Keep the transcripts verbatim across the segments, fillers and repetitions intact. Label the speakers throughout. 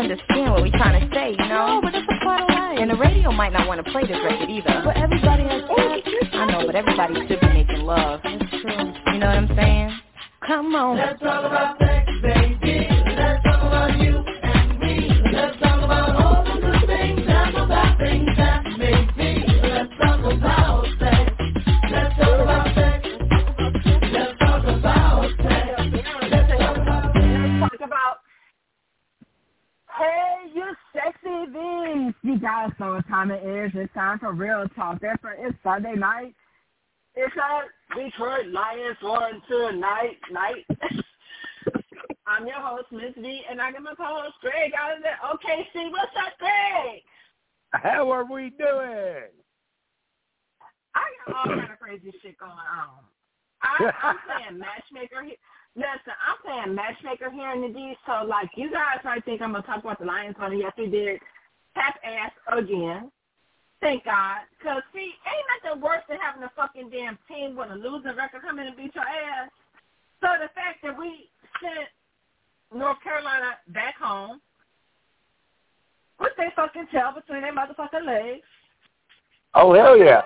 Speaker 1: understand what we trying to say, you know?
Speaker 2: No, but it's a part of life.
Speaker 1: And the radio might not want to play this record either.
Speaker 2: But everybody has sex.
Speaker 1: I know, but everybody should be making love.
Speaker 2: That's true.
Speaker 1: You know what I'm saying? Come on.
Speaker 3: Let's talk about sex, baby. Let's talk about you and me. Let's talk about all the good things and the bad things that make me. Let's talk about sex. Let's talk about sex. Let's talk about sex. Let's talk about
Speaker 4: Let's talk about. Hey, you sexy bees. You guys know what time it is. It's time for Real Talk. That's right. It's Sunday night. It's our Detroit Lions one tonight night. I'm your host, Miss V, and I got my co-host, Greg, out of the O K C. What's up, Greg?
Speaker 5: How are we doing?
Speaker 4: I got all kind of crazy shit going on. I, I'm playing matchmaker here. Listen, I'm playing matchmaker here in the D, so, like, you guys might think I'm going to talk about the Lions one. Yes, we did. Tap ass again. Thank God. Because, see, ain't nothing worse than having a fucking damn team with a losing record come in and beat your ass. So the fact that we sent North Carolina back home with their fucking tail between their motherfucking legs.
Speaker 5: Oh, hell yeah.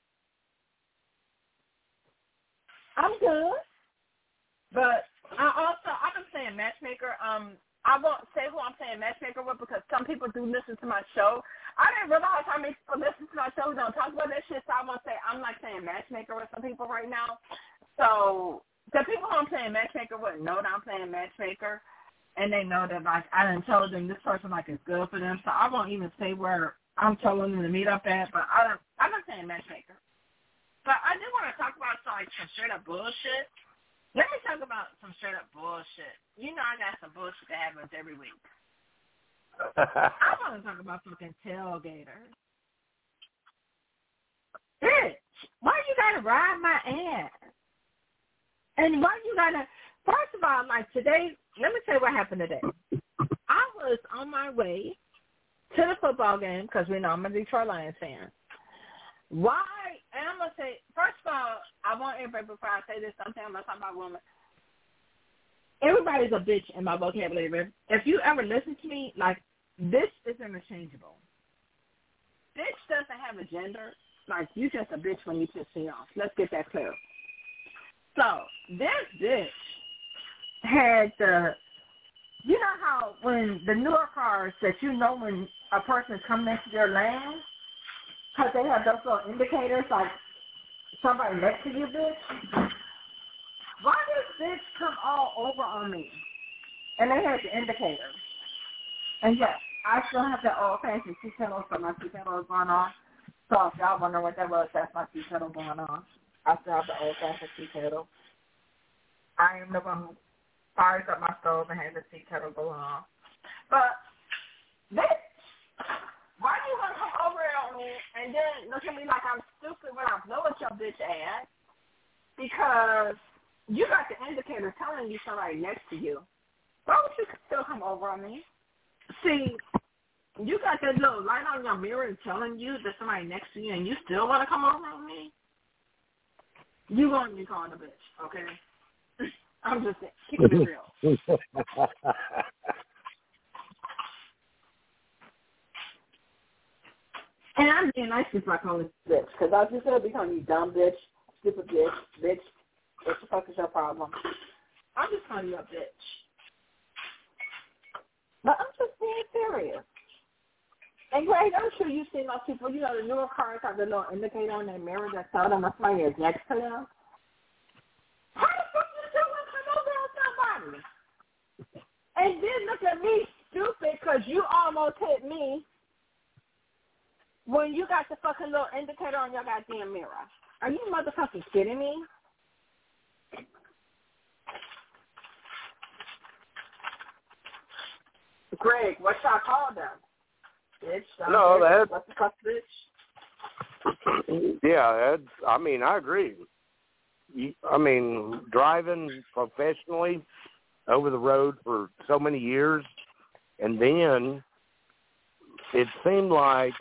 Speaker 4: I'm good. But I also, I've been saying matchmaker. Um, I won't say who I'm saying matchmaker with because some people do listen to my show. I didn't realize how many people listen to my show who don't talk about that shit, so I won't say I'm like saying matchmaker with some people right now. So the people who I'm saying matchmaker with know that I'm saying matchmaker, and they know that, like, I done told them this person, like, is good for them, so I won't even say where I'm telling them to meet up at, but I don't, I'm not saying matchmaker. But I do want to talk about some, like, some straight-up bullshit. Let me talk about some straight-up bullshit. You know I got some bullshit that happens every week. I want to talk about fucking tailgaters. Bitch, why you gotta ride my ass? And why you gotta, first of all, like today, let me tell you what happened today. I was on my way to the football game because we know I'm a Detroit Lions fan. Why, and I'm going to say, first of all, I want everybody, before I say this, something I'm going to talk about women. Everybody's a bitch in my vocabulary. If you ever listen to me, like, this is interchangeable. Bitch doesn't have a gender. Like, you just a bitch when you piss me off. Let's get that clear. So, this bitch had the, you know how when the newer cars that you know when a person is coming into your lane, because they have those little indicators like somebody next to you, bitch? Why did this come all over on me? And they had the indicator. And yes, I still have that old-fashioned seat pedal, so my seat pedal is going on. So if y'all wonder what that was, that's my seat pedal going on. I still have the old-fashioned seat pedal. I am the one who fires up my stove and has the seat pedal go on. But, bitch, why do you want to come over on me and then look at me like I'm stupid when I blow at your bitch ass? Because you got the indicator telling you somebody next to you. Why would you still come over on me? See, you got that little light on your mirror telling you there's somebody next to you and you still want to come over on me? You going to be called a bitch, okay? I'm just saying, keep it real. And I'm being nice if I call this bitch, because I just said be calling you dumb bitch, stupid bitch, bitch. What the fuck is your problem? I'm just calling you a bitch. But I'm just being serious. And Greg, I'm sure you've seen those people, you know, the newer cars have the little indicator on their mirror that tells them if somebody is next to them. How the fuck you still want to come over on somebody? And then look at me stupid because you almost hit me when you got the fucking little indicator on your goddamn mirror. Are you motherfucking kidding me? Greg, what y'all call them? Bitch,
Speaker 5: no,
Speaker 4: bitch.
Speaker 5: that.
Speaker 4: What the fuck, bitch?
Speaker 5: Yeah, that's, I mean, I agree. You, I mean, driving professionally over the road for so many years, and then it seemed like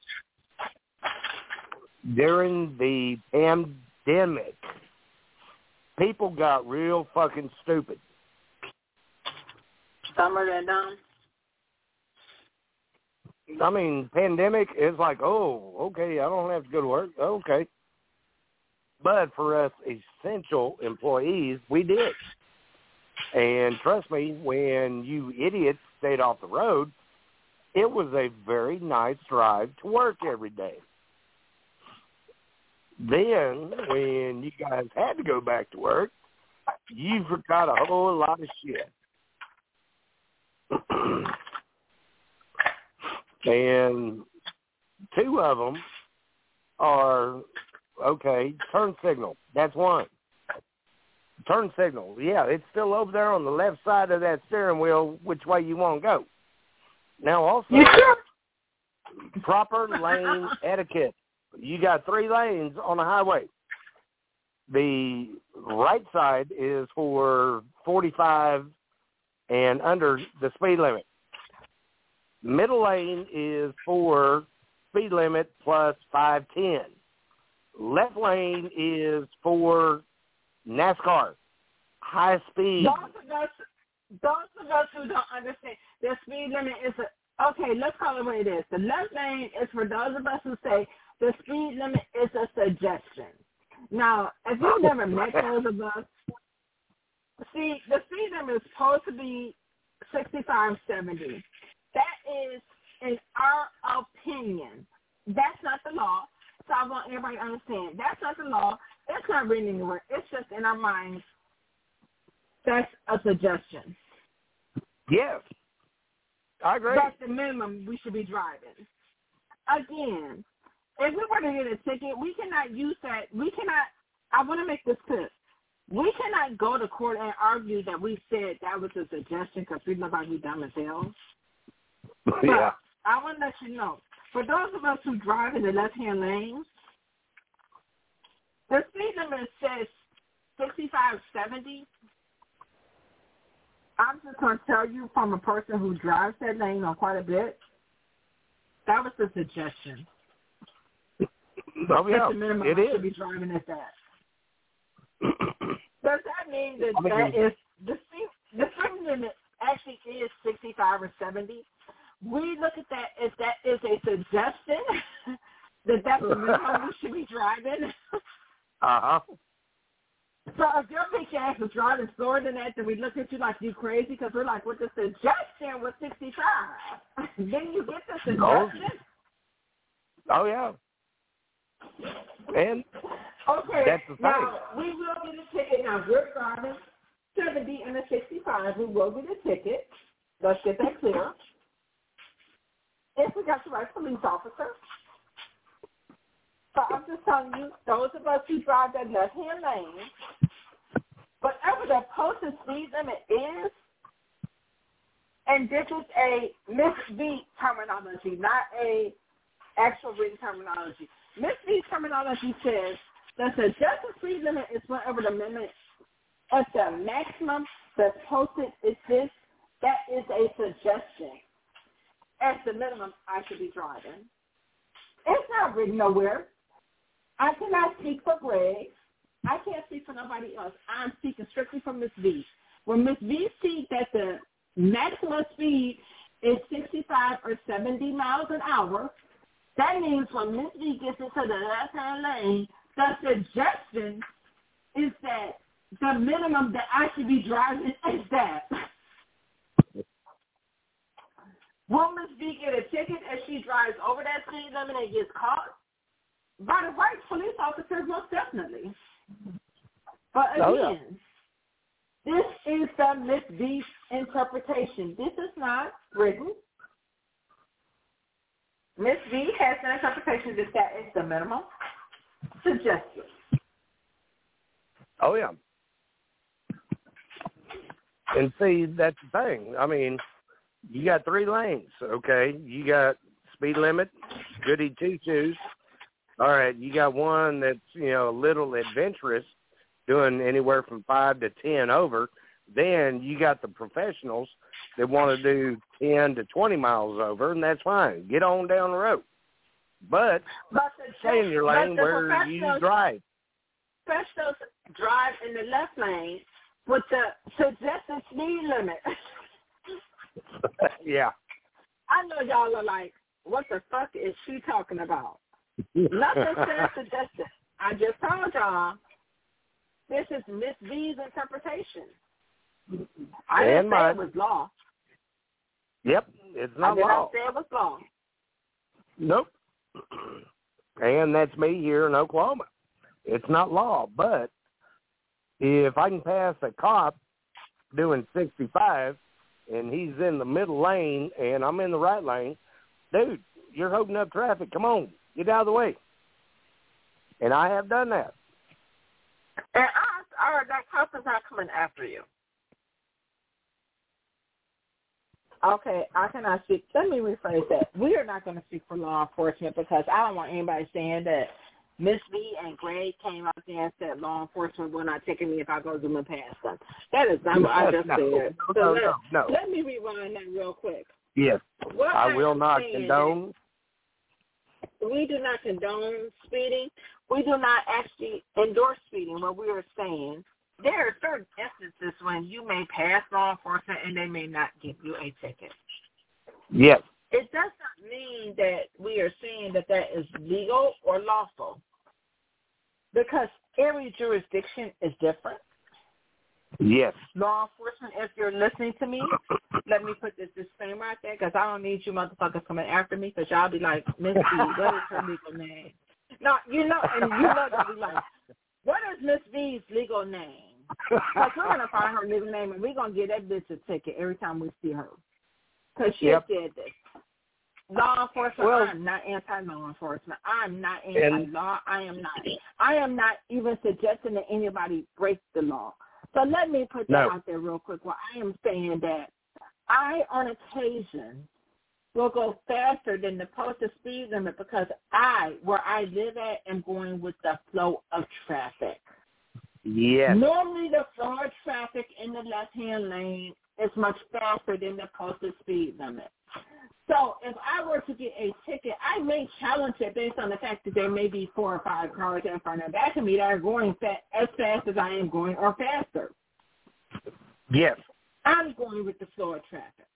Speaker 5: during the pandemic, people got real fucking stupid.
Speaker 4: Dumber than dumb?
Speaker 5: I mean, pandemic is like, oh, okay, I don't have to go to work. Okay. But for us essential employees, we did. And trust me, when you idiots stayed off the road, it was a very nice drive to work every day. Then, when you guys had to go back to work, you forgot a whole lot of shit. And two of them are, okay, turn signal. That's one. Turn signal. Yeah, it's still over there on the left side of that steering wheel, which way you want to go. Now, also, proper lane etiquette. You got three lanes on the highway. The right side is for forty-five and under the speed limit. Middle lane is for speed limit plus five ten. Left lane is for NASCAR, high speed.
Speaker 4: Those of us, those of us who don't understand, the speed limit is a, okay, let's call it what it is. The left lane is for those of us who say the speed limit is a suggestion. Now, if you've never met those of us, see, the speed limit is supposed to be sixty-five, seventy. That is, in our opinion, that's not the law. So I want everybody to understand, that's not the law. It's not written anywhere. It's just in our minds. That's a suggestion.
Speaker 5: Yes. I agree.
Speaker 4: That's the minimum we should be driving. Again, if we were to get a ticket, we cannot use that. We cannot, I want to make this clear. We cannot go to court and argue that we said that was a suggestion because we look like we dumb as hell.
Speaker 5: Yeah.
Speaker 4: But I want to let you know, for those of us who drive in the left-hand lanes, the speed limit says sixty-five, seventy. I'm just going to tell you from a person who drives that lane on quite a bit, that was a suggestion.
Speaker 5: Oh, yeah,
Speaker 4: That's the minimum
Speaker 5: it
Speaker 4: I
Speaker 5: is.
Speaker 4: should be driving at that. Does that mean that
Speaker 5: I mean,
Speaker 4: that is, the speed, the speed limit actually is sixty-five or seventy? We look at that as that is a suggestion that that's the minimum we should be driving.
Speaker 5: Uh-huh.
Speaker 4: So if your bitch ass is driving slower than that, then we look at you like you crazy because we're like, well, the suggestion was sixty-five. Then you get the suggestion.
Speaker 5: Oh, yeah. And
Speaker 4: Okay,
Speaker 5: that's the thing.
Speaker 4: now we will get a ticket. Now we're driving seventy and a sixty-five. We will get a ticket. Let's get that clear. If we got the right police officer. So I'm just telling you, those of us who drive that left-hand lane, whatever the posted speed limit is, and this is a Miss V terminology, not a actual written terminology. Miss V terminology says the suggested speed limit is whatever the limit at the maximum that's posted is this. That is a suggestion. At the minimum, I should be driving. It's not written nowhere. I cannot speak for Greg. I can't speak for nobody else. I'm speaking strictly for Miss V. When Miss V sees that the maximum speed is sixty-five or seventy miles an hour, that means when Miss V gets into the left-hand lane, the suggestion is that the minimum that I should be driving is that. Will Miss V get a ticket if she drives over that speed limit and gets caught? By the right police officers, most definitely. But again,
Speaker 5: oh, yeah.
Speaker 4: This is the Miss V interpretation. This is not written. Miss V has an interpretation that that is the minimum suggested.
Speaker 5: Oh, yeah. And see, that's the thing. I mean, you got three lanes, okay? You got speed limit, goody two-shoes. All right, you got one that's, you know, a little adventurous, doing anywhere from five to ten over. Then you got the professionals that want to do ten to twenty miles over, and that's fine. Get on down the road. But,
Speaker 4: but the,
Speaker 5: stay in your lane where you drive.
Speaker 4: Professionals drive in the left lane with the suggested speed limit.
Speaker 5: Yeah.
Speaker 4: I know y'all are like, what the fuck is she talking about? Nothing said suggested. I just told y'all, this is Miss V's interpretation. I didn't
Speaker 5: And
Speaker 4: say
Speaker 5: mine.
Speaker 4: it was law.
Speaker 5: Yep, it's
Speaker 4: I
Speaker 5: not
Speaker 4: did
Speaker 5: law.
Speaker 4: not say it was law.
Speaker 5: Nope. And that's me here in Oklahoma. It's not law, but if I can pass a cop doing sixty-five and he's in the middle lane and I'm in the right lane, dude, you're holding up traffic. Come on, get out of the way. And I have done that.
Speaker 4: And I, or that cop is not coming after you. Okay, I cannot speak. Let me rephrase that. We are not going to speak for law enforcement because I don't want anybody saying that Miss V and Greg came out there and said law enforcement will not take me if I go zooming past them. That is not what I just
Speaker 5: no,
Speaker 4: said.
Speaker 5: No,
Speaker 4: so
Speaker 5: no,
Speaker 4: let,
Speaker 5: no, no.
Speaker 4: let me rewind that real quick.
Speaker 5: Yes,
Speaker 4: What
Speaker 5: I will not condone.
Speaker 4: We do not condone speeding. We do not actually endorse speeding. What we are saying, there are certain instances when you may pass law enforcement and they may not give you a ticket.
Speaker 5: Yes.
Speaker 4: It does not mean that we are saying that that is legal or lawful because every jurisdiction is different.
Speaker 5: Yes.
Speaker 4: Law enforcement, if you're listening to me, let me put this disclaimer out there because I don't need you motherfuckers coming after me because y'all be like, Miss V, what is her legal name? No, you know, and you know you'll be like, what is Miss V's legal name? Because we're going to find her legal name and we're going to give that bitch a ticket every time we see her because she
Speaker 5: Yep.
Speaker 4: did this. Law enforcement,
Speaker 5: Well,
Speaker 4: I'm not anti-law enforcement. I'm not anti-law. I am not. I am not even suggesting that anybody break the law. So let me put that
Speaker 5: no.
Speaker 4: out there real quick. Well, I am saying that I, on occasion, will go faster than the posted speed limit because I, where I live at, am going with the flow of traffic.
Speaker 5: Yes.
Speaker 4: Normally, the flow of traffic in the left-hand lane is much faster than the posted speed limit. So if I were to get a ticket, I may challenge it based on the fact that there may be four or five cars in front and back of me that are going fa- as fast as I am going or faster.
Speaker 5: Yes.
Speaker 4: I'm going with the flow of traffic.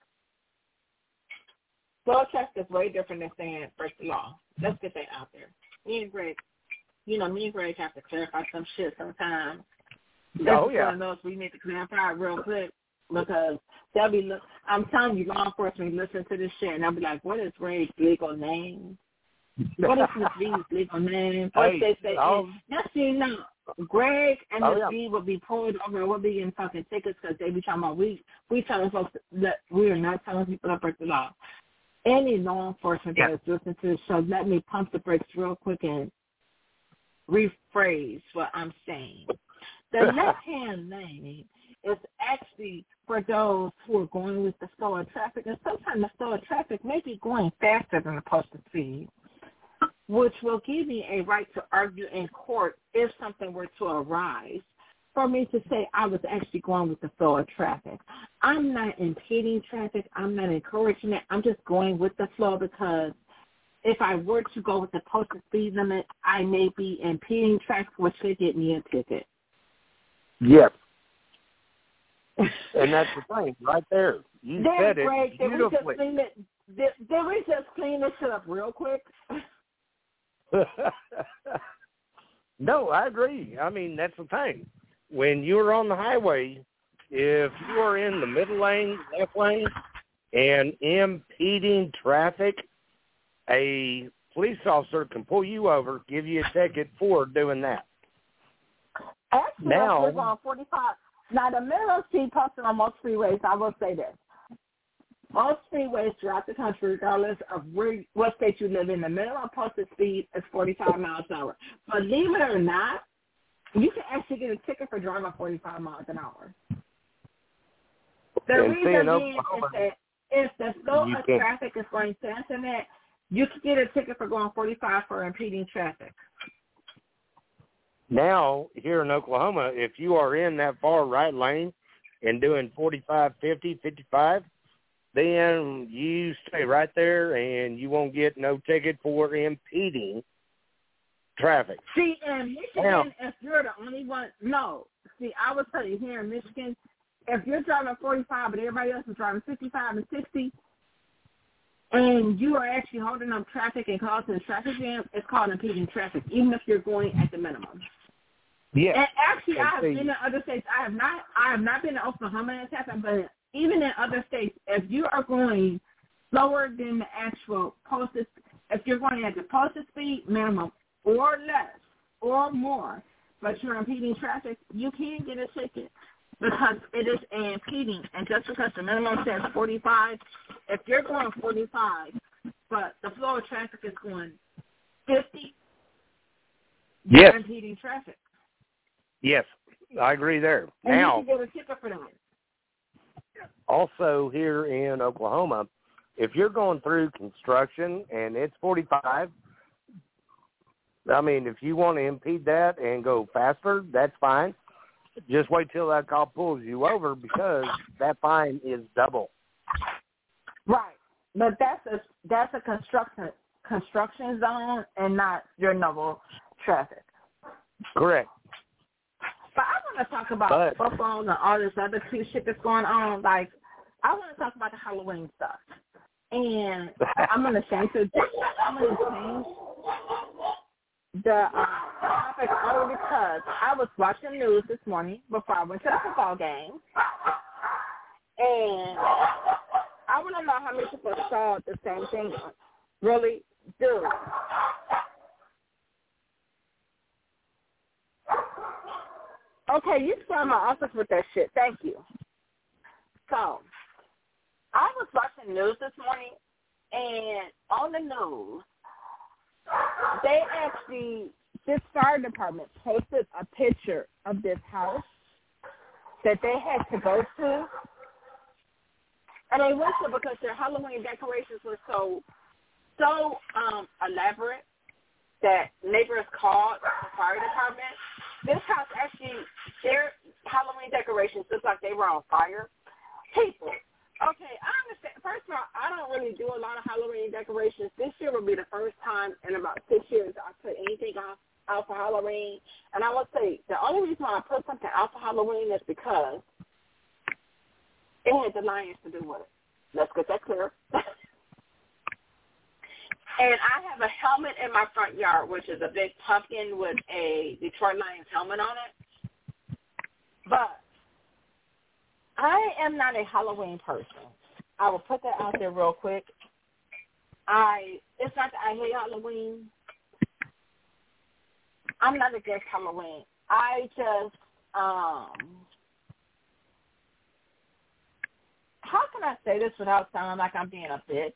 Speaker 4: Flow of traffic is way different than saying break the law. Let's get that out there. Me and Greg, you know, me and Greg have to clarify some shit sometimes.
Speaker 5: Oh,
Speaker 4: This is
Speaker 5: yeah.
Speaker 4: one of those we need to clarify real quick. Because they'll be, look, I'm telling you, law enforcement listen to this shit, and they'll be like, what is Ray's legal name? What is Miss V's legal name? What
Speaker 5: Hey,
Speaker 4: they say?
Speaker 5: um,
Speaker 4: Just so you know, Greg and
Speaker 5: oh,
Speaker 4: Miss
Speaker 5: yeah.
Speaker 4: V will be pulled over. We'll be getting fucking tickets because they be talking about, we, we telling folks that we are not telling people to break the law. Any law enforcement
Speaker 5: Yeah.
Speaker 4: that is listening to this show, let me pump the brakes real quick and rephrase what I'm saying. The left-hand lane is actually for those who are going with the flow of traffic, and sometimes the flow of traffic may be going faster than the posted speed, which will give me a right to argue in court if something were to arise for me to say I was actually going with the flow of traffic. I'm not impeding traffic. I'm not encouraging it. I'm just going with the flow because if I were to go with the posted speed limit, I may be impeding traffic, which could get me a ticket.
Speaker 5: Yes. And that's the thing right there. You
Speaker 4: There,
Speaker 5: said it
Speaker 4: Greg, did we just
Speaker 5: beautifully.
Speaker 4: clean it? Did, did we just clean this shit up real quick?
Speaker 5: No, I agree. I mean, that's the thing. When you're on the highway, if you are in the middle lane, left lane, and impeding traffic, a police officer can pull you over, give you a ticket for doing that.
Speaker 4: Actually,
Speaker 5: Now-
Speaker 4: we're going forty-five. Now, the minimum speed posted on most freeways, I will say this. Most freeways throughout the country, regardless of where, what state you live in, the minimum posted speed is forty-five miles an hour. Believe it or not, you can actually get a ticket for driving forty-five miles an hour. The
Speaker 5: And
Speaker 4: reason
Speaker 5: seeing
Speaker 4: being is
Speaker 5: Oklahoma,
Speaker 4: that if the flow
Speaker 5: you
Speaker 4: of
Speaker 5: can't-
Speaker 4: traffic is going faster than that, you can get a ticket for going forty-five for impeding traffic.
Speaker 5: Now, here in Oklahoma, if you are in that far right lane and doing forty-five, fifty, fifty-five, then you stay right there and you won't get no ticket for impeding traffic.
Speaker 4: See, in Michigan,
Speaker 5: Now-
Speaker 4: if you're the only one, no. See, I would tell you here in Michigan, if you're driving forty-five but everybody else is driving fifty-five and sixty, and you are actually holding up traffic and causing traffic jam, it's called impeding traffic, even if you're going at the minimum.
Speaker 5: Yeah.
Speaker 4: And actually,
Speaker 5: and
Speaker 4: I have
Speaker 5: see,
Speaker 4: been in other states. I have not. I have not been in Oklahoma and Texas, but even in other states, if you are going slower than the actual posted, if you're going at the posted speed minimum or less or more, but you're impeding traffic, you can get a ticket because it is impeding. And just because the minimum says forty-five, if you're going forty-five, but the flow of traffic is going fifty, you're
Speaker 5: yes.
Speaker 4: impeding traffic.
Speaker 5: Yes, I agree there.
Speaker 4: And
Speaker 5: Now,
Speaker 4: you can get a ticket for that.
Speaker 5: also here in Oklahoma, if you're going through construction and it's forty-five, I mean, if you want to impede that and go faster, that's fine. Just wait till that cop pulls you over because that fine is double.
Speaker 4: Right, but that's a that's a construction construction zone and not your normal traffic.
Speaker 5: Correct.
Speaker 4: But I want to talk about
Speaker 5: But,
Speaker 4: football and all this other cute shit that's going on. Like, I want to talk about the Halloween stuff. And I'm going to change the I'm going to change the uh, topic only because I was watching the news this morning before I went to the football game. And I want to know how many people saw the same thing. Really do. Okay, you spelled my office with that shit. Thank you. So, I was watching news this morning, and on the news, they actually, this fire department posted a picture of this house that they had to go to. And they went to because their Halloween decorations were so, so um, elaborate that neighbors called the fire department. This house actually, their Halloween decorations looked like they were on fire. People, okay, I understand. First of all, I don't really do a lot of Halloween decorations. This year will be the first time in about six years I put anything out, out for Halloween. And I will say the only reason why I put something out for Halloween is because it had the Lions to do with it. Let's get that clear. And I have a helmet in my front yard, which is a big pumpkin with a Detroit Lions helmet on it. But I am not a Halloween person. I will put that out there real quick. I it's not that I hate Halloween. I'm not against Halloween. I just um how can I say this without sounding like I'm being a bitch?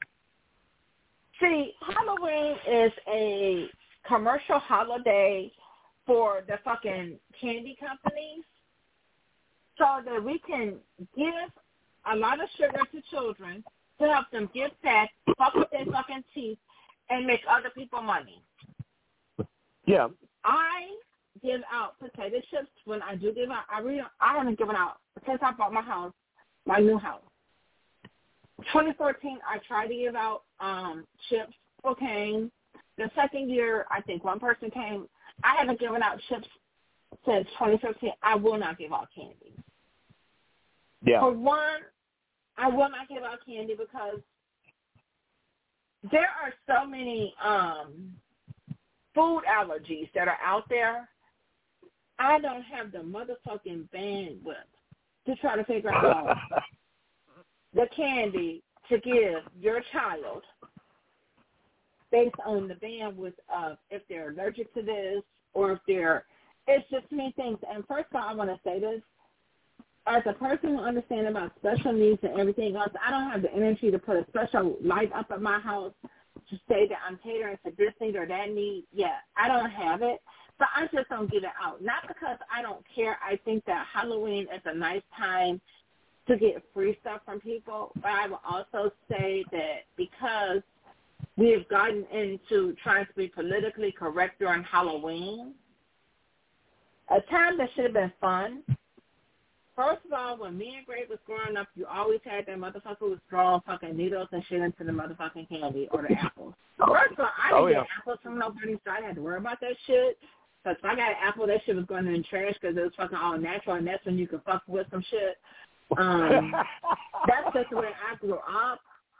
Speaker 4: See, Halloween is a commercial holiday for the fucking candy companies so that we can give a lot of sugar to children to help them get fat, fuck with their fucking teeth, and make other people money.
Speaker 5: yeah.
Speaker 4: I give out potato chips when I do give out. I really, I haven't given out since I bought my house, my new house. twenty fourteen, I tried to give out um, chips, cocaine. The second year, I think one person came. I haven't given out chips since twenty fifteen. I will not give out candy.
Speaker 5: Yeah.
Speaker 4: For one, I will not give out candy because there are so many um, food allergies that are out there. I don't have the motherfucking bandwidth to try to figure out the candy to give your child based on the bandwidth of if they're allergic to this or if they're, it's just many things. And first of all, I want to say this. As a person who understands about special needs and everything else, I don't have the energy to put a special light up at my house to say that I'm catering to this need or that need. Yeah, I don't have it. So I just don't give it out. Not because I don't care. I think that Halloween is a nice time to get free stuff from people. But I will also say that because we have gotten into trying to be politically correct during Halloween, a time that should have been fun. First of all, when me and Greg was growing up, you always had that motherfucker who was throwing fucking needles and shit into the motherfucking candy or the apples. First of all, I didn't
Speaker 5: Oh, yeah.
Speaker 4: get apples from nobody, so I didn't have to worry about that shit. Because if I got an apple, that shit was going in the trash because it was fucking all natural, and that's when you could fuck with some shit. Um, that's just the way I grew up.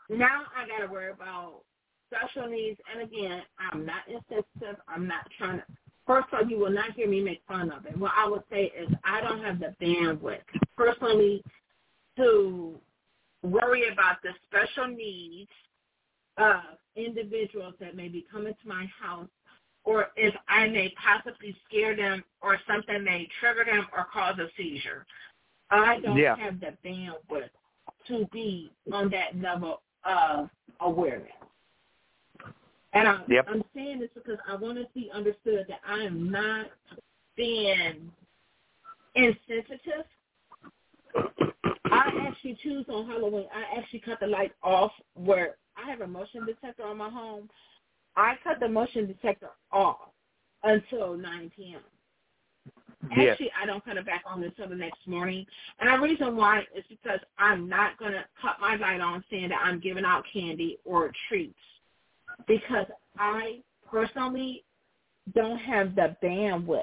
Speaker 4: now I got to worry about special needs. And again, I'm not insensitive. I'm not trying to. First of all, you will not hear me make fun of it. What I would say is I don't have the bandwidth personally to worry about the special needs of individuals that may be coming to my house, or if I may possibly scare them or something may trigger them or cause a seizure. I don't
Speaker 5: yeah.
Speaker 4: have the bandwidth to be on that level of awareness. And I'm,
Speaker 5: yep.
Speaker 4: I'm saying this because I want to be understood that I am not being insensitive. I actually choose on Halloween, I actually cut the light off where I have a motion detector on my home. I cut the motion detector off until nine p.m.
Speaker 5: Yes.
Speaker 4: Actually, I don't cut it back on until the next morning. And the reason why is because I'm not going to cut my light on saying that I'm giving out candy or treats, because I personally don't have the bandwidth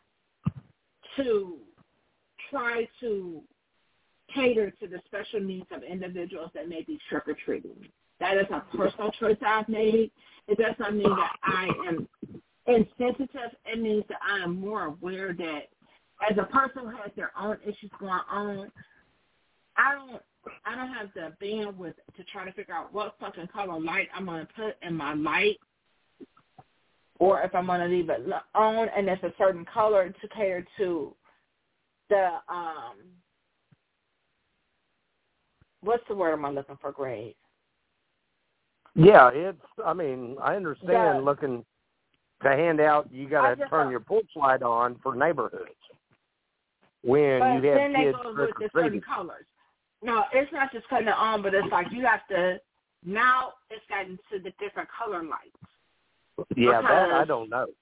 Speaker 4: to try to cater to the special needs of individuals that may be trick-or-treating. That is a personal choice I've made. It does not mean that I am insensitive. It means that I am more aware that as a person who has their own issues going on, I don't I don't have the bandwidth to try to figure out what fucking color light I'm going to put in my light, or if I'm going to leave it on and it's a certain color to cater to the, um, what's the word am I looking for, Greg?
Speaker 5: Yeah, it's, I mean, I understand
Speaker 4: the,
Speaker 5: looking to hand out, you got to turn your porch light on for neighborhoods when
Speaker 4: but
Speaker 5: you have
Speaker 4: then
Speaker 5: kids
Speaker 4: they go with the certain colors. No, it's not just cutting it on, but it's like you have to, now it's gotten to the different color lights.
Speaker 5: Yeah,
Speaker 4: because,
Speaker 5: that I don't know.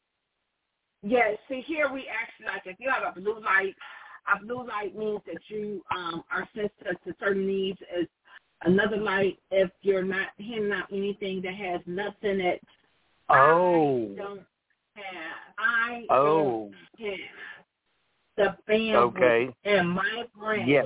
Speaker 4: Yeah, see, here we actually, like, if you have a blue light, a blue light means that you um, are sensitive to certain needs. Is another light if you're not handing out anything that has nuts in it.
Speaker 5: Oh.
Speaker 4: I don't have, I
Speaker 5: oh.
Speaker 4: don't have the bandwidth
Speaker 5: okay.
Speaker 4: in my brain
Speaker 5: yes.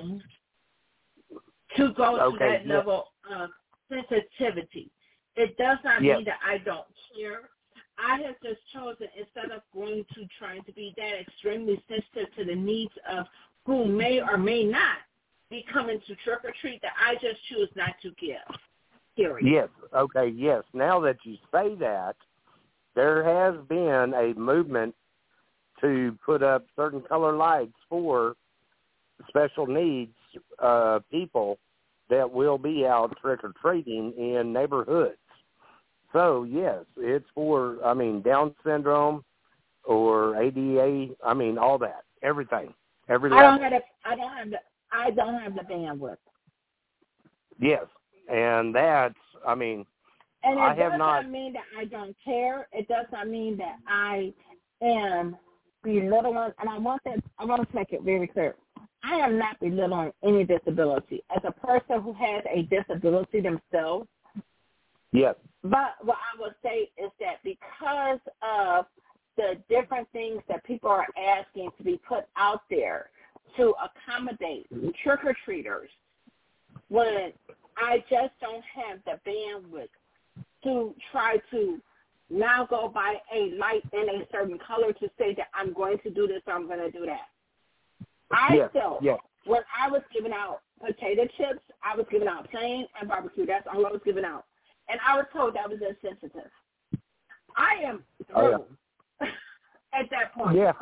Speaker 4: to go
Speaker 5: okay.
Speaker 4: to that
Speaker 5: yes.
Speaker 4: level of sensitivity. It does not
Speaker 5: yes.
Speaker 4: mean that I don't care. I have just chosen, instead of going to trying to be that extremely sensitive to the needs of who may or may not be coming to trick or treat, that I just choose not to give. Period.
Speaker 5: Yes. Okay. Yes. Now that you say that, there has been a movement to put up certain color lights for special needs uh, people that will be out trick-or-treating in neighborhoods. So, yes, it's for, I mean, Down syndrome or A D A, I mean, all that, everything, every
Speaker 4: I
Speaker 5: level.
Speaker 4: don't have the, I don't have the, I don't have the bandwidth.
Speaker 5: Yes, and that's, I mean,
Speaker 4: and it
Speaker 5: I
Speaker 4: does
Speaker 5: have
Speaker 4: not,
Speaker 5: not
Speaker 4: mean that I don't care. It does not mean that I am belittling, and I want that, I want to make it very clear. I am not belittling any disability. As a person who has a disability themselves,
Speaker 5: yes.
Speaker 4: But what I would say is that because of the different things that people are asking to be put out there to accommodate trick-or-treaters, when I just don't have the bandwidth to try to now go by a light in a certain color to say that I'm going to do this or I'm going to do that. I
Speaker 5: yes.
Speaker 4: felt
Speaker 5: yes.
Speaker 4: when I was giving out potato chips, I was giving out plain and barbecue. That's all I was giving out. And I was told that was insensitive. I am through
Speaker 5: oh, yeah.
Speaker 4: at that point.
Speaker 5: Yeah.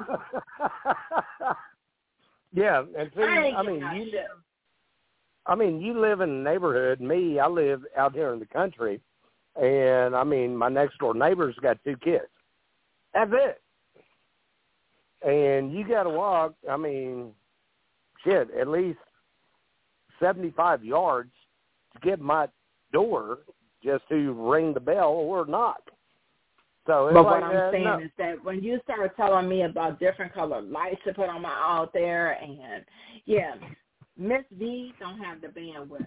Speaker 5: yeah, and see,
Speaker 4: I,
Speaker 5: I mean, you, I mean, you live in a neighborhood. Me, I live out here in the country, and I mean, my next door neighbor's got two kids. That's it. And you got to walk. I mean, shit, at least seventy-five yards to get my door, just to ring the bell or knock. So it's
Speaker 4: but
Speaker 5: like,
Speaker 4: what I'm
Speaker 5: uh,
Speaker 4: saying
Speaker 5: no.
Speaker 4: is that when you start telling me about different colored lights to put on my out there, and yeah, Miss V don't have the bandwidth.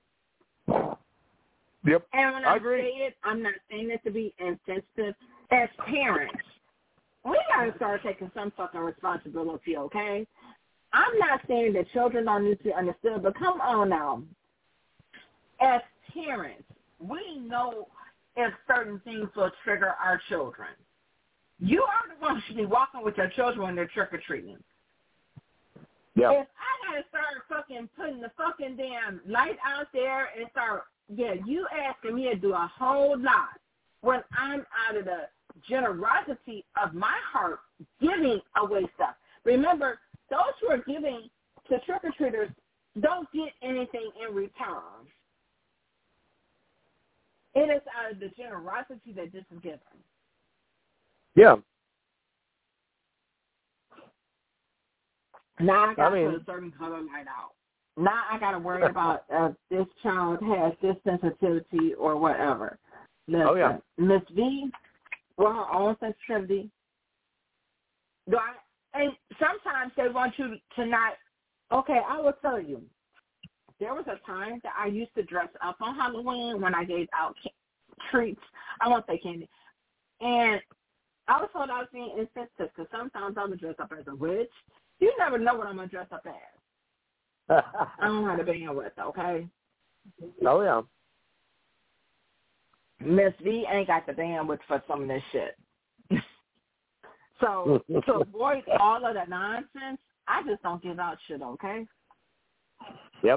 Speaker 5: Yep,
Speaker 4: And when
Speaker 5: I
Speaker 4: I,
Speaker 5: agree.
Speaker 4: say it, I'm not saying it to be insensitive. As parents, we got to start taking some fucking responsibility, okay? I'm not saying that children don't need to be understood, but come on now. As parents, we know if certain things will trigger our children. You are the one who should be walking with your children when they're trick-or-treating.
Speaker 5: Yeah.
Speaker 4: If I gotta start fucking putting the fucking damn light out there and start, yeah, you asking me to do a whole lot when I'm out of the generosity of my heart giving away stuff. Remember, those who are giving to trick-or-treaters don't get anything in return. It is out of the generosity that this is given.
Speaker 5: Yeah.
Speaker 4: Now I got to
Speaker 5: I mean,
Speaker 4: put a certain color light out. Now I got to worry about if this child has this sensitivity or whatever. Listen,
Speaker 5: oh, yeah.
Speaker 4: Miss V, with her own sensitivity, do I, and sometimes they want you to not, okay, I will tell you. There was a time that I used to dress up on Halloween when I gave out treats. I won't say candy. And I was told I was being insensitive because sometimes I would dress up as a witch. You never know what I'm going to dress up as. I don't have the bandwidth, okay?
Speaker 5: Oh, yeah.
Speaker 4: Miss V ain't got the bandwidth for some of this shit. So to avoid all of the nonsense, I just don't give out shit, okay?
Speaker 5: Yep.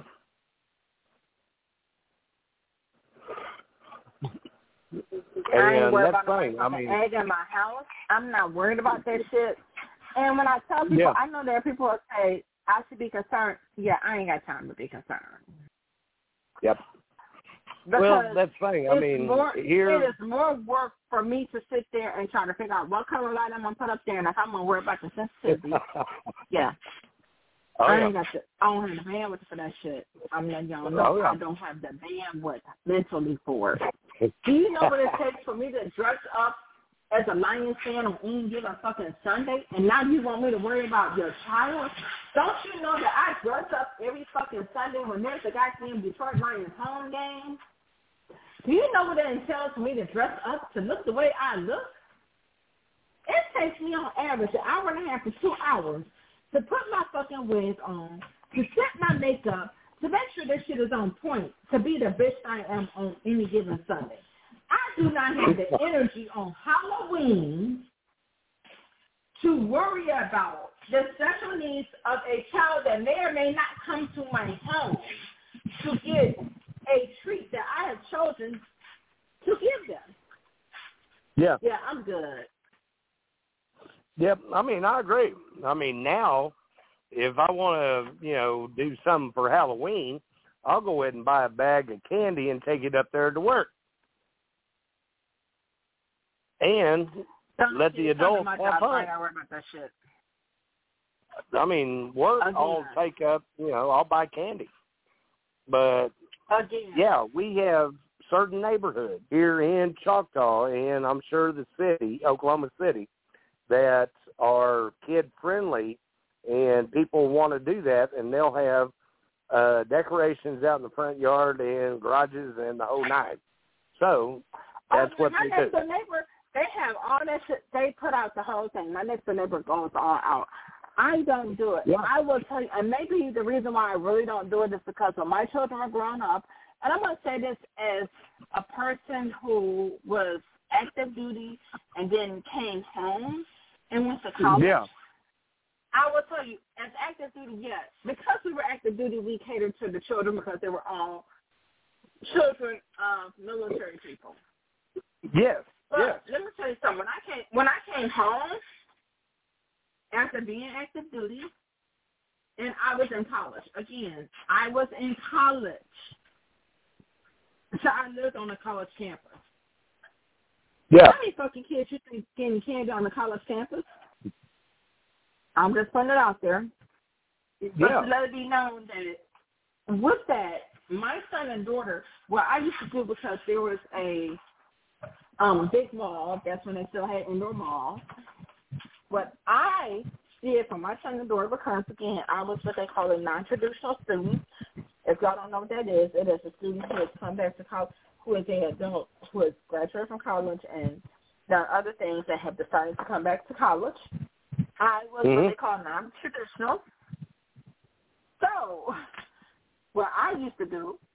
Speaker 4: I ain't
Speaker 5: And
Speaker 4: worried
Speaker 5: that's
Speaker 4: about
Speaker 5: fine.
Speaker 4: no
Speaker 5: I mean,
Speaker 4: egg in my house. I'm not worried about that shit. And when I tell people,
Speaker 5: yeah.
Speaker 4: I know there are people who say, I should be concerned. Yeah, I ain't got time to be concerned.
Speaker 5: Yep.
Speaker 4: Because
Speaker 5: well, that's fine. I mean,
Speaker 4: more,
Speaker 5: here
Speaker 4: it is more work for me to sit there and try to figure out what color light I'm going to put up there, and if I'm going to worry about the sensitivity, yeah.
Speaker 5: Oh,
Speaker 4: I
Speaker 5: yeah.
Speaker 4: ain't got the, I don't have the bandwidth for that shit. I'm letting y'all know
Speaker 5: Oh, yeah.
Speaker 4: I don't have the bandwidth mentally for it. Do you know what it takes for me to dress up as a Lions fan on any given fucking Sunday, and now you want me to worry about your child? Don't you know that I dress up every fucking Sunday when there's a goddamn Detroit Lions home game? Do you know what it entails for me to dress up to look the way I look? It takes me on average an hour and a half to two hours to put my fucking wig on, to set my makeup, to make sure this shit is on point, to be the bitch I am on any given Sunday. I do not have the energy on Halloween to worry about the special needs of a child that may or may not come to my home to get a treat that I have chosen to give them.
Speaker 5: Yeah.
Speaker 4: Yeah, I'm good.
Speaker 5: Yep. I mean, I agree. I mean, now, if I want to, you know, do something for Halloween, I'll go ahead and buy a bag of candy and take it up there to work. And
Speaker 4: Don't
Speaker 5: let the adults have
Speaker 4: job,
Speaker 5: fun.
Speaker 4: I gotta worry about that shit.
Speaker 5: I mean, work,
Speaker 4: Again.
Speaker 5: I'll take up, you know, I'll buy candy. But,
Speaker 4: Again.
Speaker 5: yeah, we have certain neighborhoods here in Choctaw, and I'm sure the city, Oklahoma City, that are kid-friendly, and people want to do that, and they'll have uh, decorations out in the front yard and garages and the whole nine. So that's
Speaker 4: oh,
Speaker 5: what
Speaker 4: my
Speaker 5: they
Speaker 4: next
Speaker 5: do.
Speaker 4: door neighbor, they have all that shit. They put out the whole thing. My next door neighbor goes all out. I don't do it.
Speaker 5: Yeah.
Speaker 4: I will tell you, and maybe the reason why I really don't do it is because when my children are growing up, and I'm going to say this as a person who was active duty and then came home and went to college.
Speaker 5: Yeah.
Speaker 4: I will tell you, as active duty, yes. Because we were active duty, we catered to the children because they were all children of military people.
Speaker 5: Yes,
Speaker 4: But
Speaker 5: yes.
Speaker 4: let me tell you something. When I came, when I came home after being active duty, and I was in college. Again, I was in college. So I lived on a college campus.
Speaker 5: Yeah.
Speaker 4: How many fucking kids you think getting candy on the college campus? I'm just putting it out there. But
Speaker 5: Yeah.
Speaker 4: to let it be known that with that, my son and daughter, what I used to do because there was a um, big mall, that's when they still had indoor mall, what I did for my son and daughter, because, again, I was what they call a non-traditional student. If y'all don't know what that is, it is a student who has come back to college, who is an adult, who has graduated from college, and there are other things that have decided to come back to college. I was
Speaker 5: mm-hmm.
Speaker 4: what they call non-traditional. So what I used to do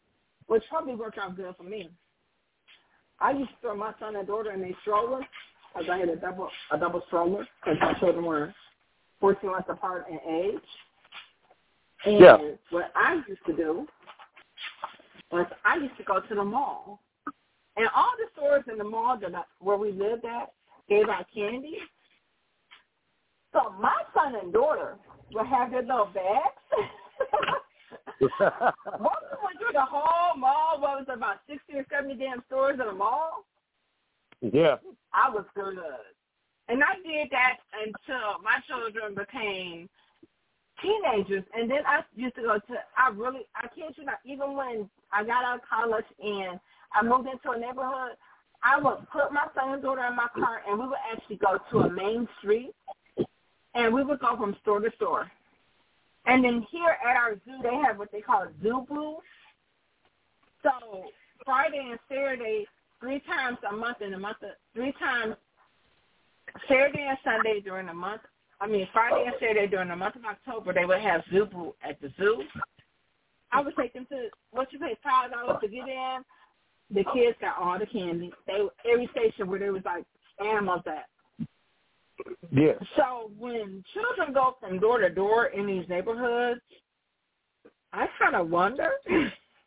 Speaker 4: which probably worked out good for me. I used to throw my son and daughter in a stroller because I had a double a double stroller because my children were fourteen months apart in age. And
Speaker 5: yeah.
Speaker 4: what I used to do was I used to go to the mall. And all the stores in the mall that I, where we lived at gave out candy. So my son and daughter would have their little bags. Most of them went through the whole mall. What was it, about sixty or seventy damn stores in the mall?
Speaker 5: Yeah.
Speaker 4: I was good. And I did that until my children became teenagers. And then I used to go to, I really, I can't you not, even when I got out of college and I moved into a neighborhood, I would put my son and daughter in my car and we would actually go to a main street and we would go from store to store. And then here at our zoo, they have what they call a zoo booth. So Friday and Saturday, three times a month in the month, of, three times Saturday and Sunday during the month, I mean Friday and Saturday during the month of October, they would have zoo booth at the zoo. I would take them to, what you pay, five dollars to get in. The kids got all the candy. They every station where there was like animals at.
Speaker 5: Yeah.
Speaker 4: So when children go from door to door in these neighborhoods, I kind of wonder. Because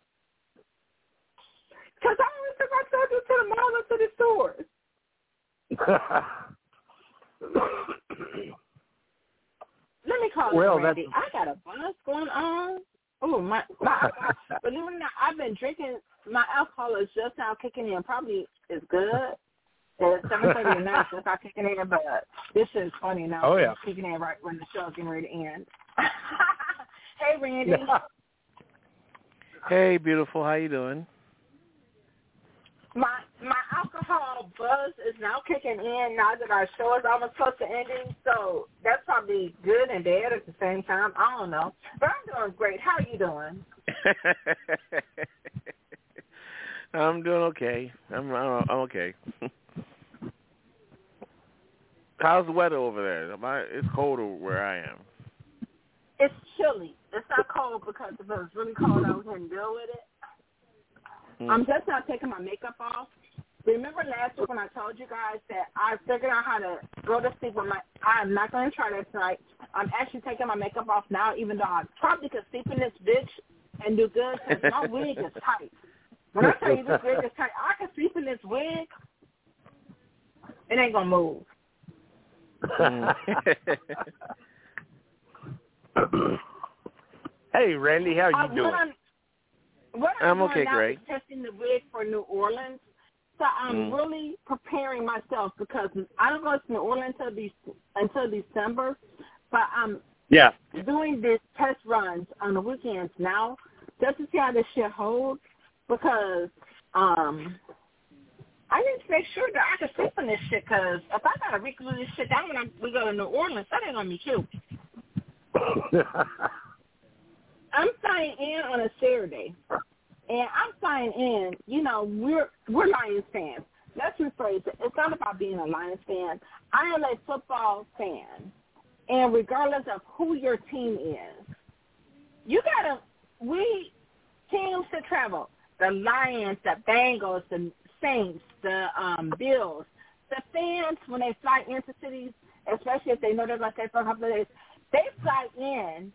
Speaker 4: I always took my children to the mall and to the stores. Let me call
Speaker 5: well,
Speaker 4: it Randy.
Speaker 5: that's...
Speaker 4: I got a buzz going on. Oh, my, my believe it or not, I've been drinking. My alcohol is just now kicking in. Probably is good. It's seven thirty at night, so it's not kicking in, but this is funny now.
Speaker 5: Oh, yeah.
Speaker 4: It's kicking in right when the show's getting ready to end. Hey, Randy.
Speaker 5: Yeah.
Speaker 6: Hey, beautiful. How you doing?
Speaker 4: My my alcohol buzz is now kicking in now that our show is almost close to ending, so that's probably good and bad at the same time. I don't know. But I'm doing great. How are you doing?
Speaker 6: I'm doing okay. I'm I'm okay. How's the weather over there? Am I, it's colder where I am.
Speaker 4: It's chilly. It's not cold because if it was really cold, I wouldn't deal with it. Mm. I'm just not taking my makeup off. Remember last week when I told you guys that I figured out how to go to sleep with my, I'm not going to try that tonight. I'm actually taking my makeup off now, even though I probably could sleep in this bitch and do good because my wig is tight. When I tell you this wig is tight, I can sleep in this wig. It ain't going to move.
Speaker 5: Hey, Randy, how you
Speaker 4: uh,
Speaker 5: doing?
Speaker 4: What I'm, what I'm,
Speaker 6: I'm okay,
Speaker 4: now
Speaker 6: great.
Speaker 4: is testing the wig for New Orleans. So I'm
Speaker 6: mm.
Speaker 4: really preparing myself because I don't go to New Orleans until, de- until December, but I'm
Speaker 5: yeah.
Speaker 4: doing these test runs on the weekends now just to see how this shit holds because um, I need to make sure that I can sleep on this shit because if I got to re-glue this shit down when I, we go to New Orleans, that ain't going to be cute. I'm flying in on a Saturday, and I'm flying in, you know, we're we're Lions fans. Let's rephrase it. It's not about being a Lions fan. I am a football fan, and regardless of who your team is, you got to, we, teams to travel, the Lions, the Bengals, the Saints, the um, Bills, the fans, when they fly into cities, especially if they know they're going to stay for a couple of days, they fly in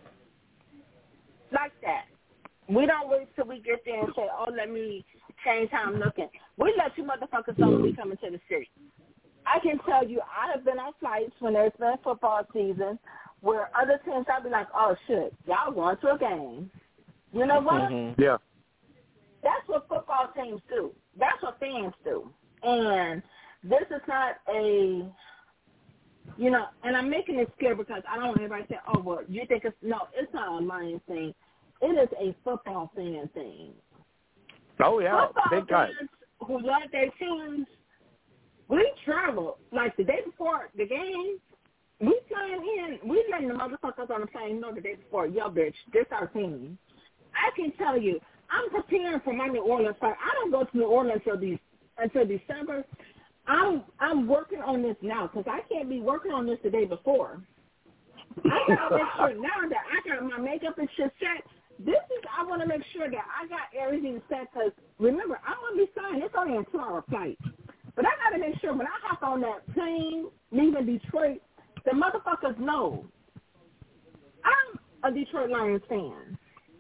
Speaker 4: like that. We don't wait till we get there and say, oh, let me change how I'm looking. We let you motherfuckers know when we come into the city. I can tell you I have been on flights when there's been football season where other teams, I'll be like, oh, shit, y'all going to a game. You know what?
Speaker 6: Mm-hmm.
Speaker 5: Yeah.
Speaker 4: That's what football teams do. That's what fans do. And this is not a, you know, and I'm making it clear because I don't want everybody to say, oh, well, you think it's, no, it's not a Lions thing. It is a football fan thing.
Speaker 5: Oh, yeah,
Speaker 4: football
Speaker 5: big time.
Speaker 4: fans who love their teams, we travel. Like the day before the game, we flying in, we letting the motherfuckers on the plane know the day before, yo, bitch, this our team. I can tell you, I'm preparing for my New Orleans flight. I don't go to New Orleans until, de- until December. I'm I'm working on this now because I can't be working on this the day before. I gotta make sure now that I got my makeup and shit set this is, I want to make sure that I got everything set because, remember, I'm going to be flying. It's only a two-hour flight. But I got to make sure when I hop on that plane leaving Detroit, the motherfuckers know I'm a Detroit Lions fan.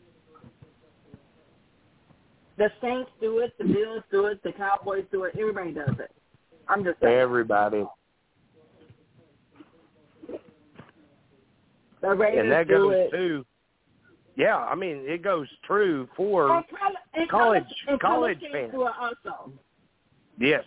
Speaker 4: The Saints do it, the Bills do it, the Cowboys do it, everybody does it. I'm just saying.
Speaker 5: Everybody.
Speaker 4: The Raiders
Speaker 5: and that
Speaker 4: do
Speaker 5: goes
Speaker 4: it.
Speaker 5: too. Yeah, I mean, it goes true for
Speaker 4: and college, and
Speaker 5: college,
Speaker 4: and
Speaker 5: college,
Speaker 4: college
Speaker 5: fans.
Speaker 4: Do it also.
Speaker 5: Yes.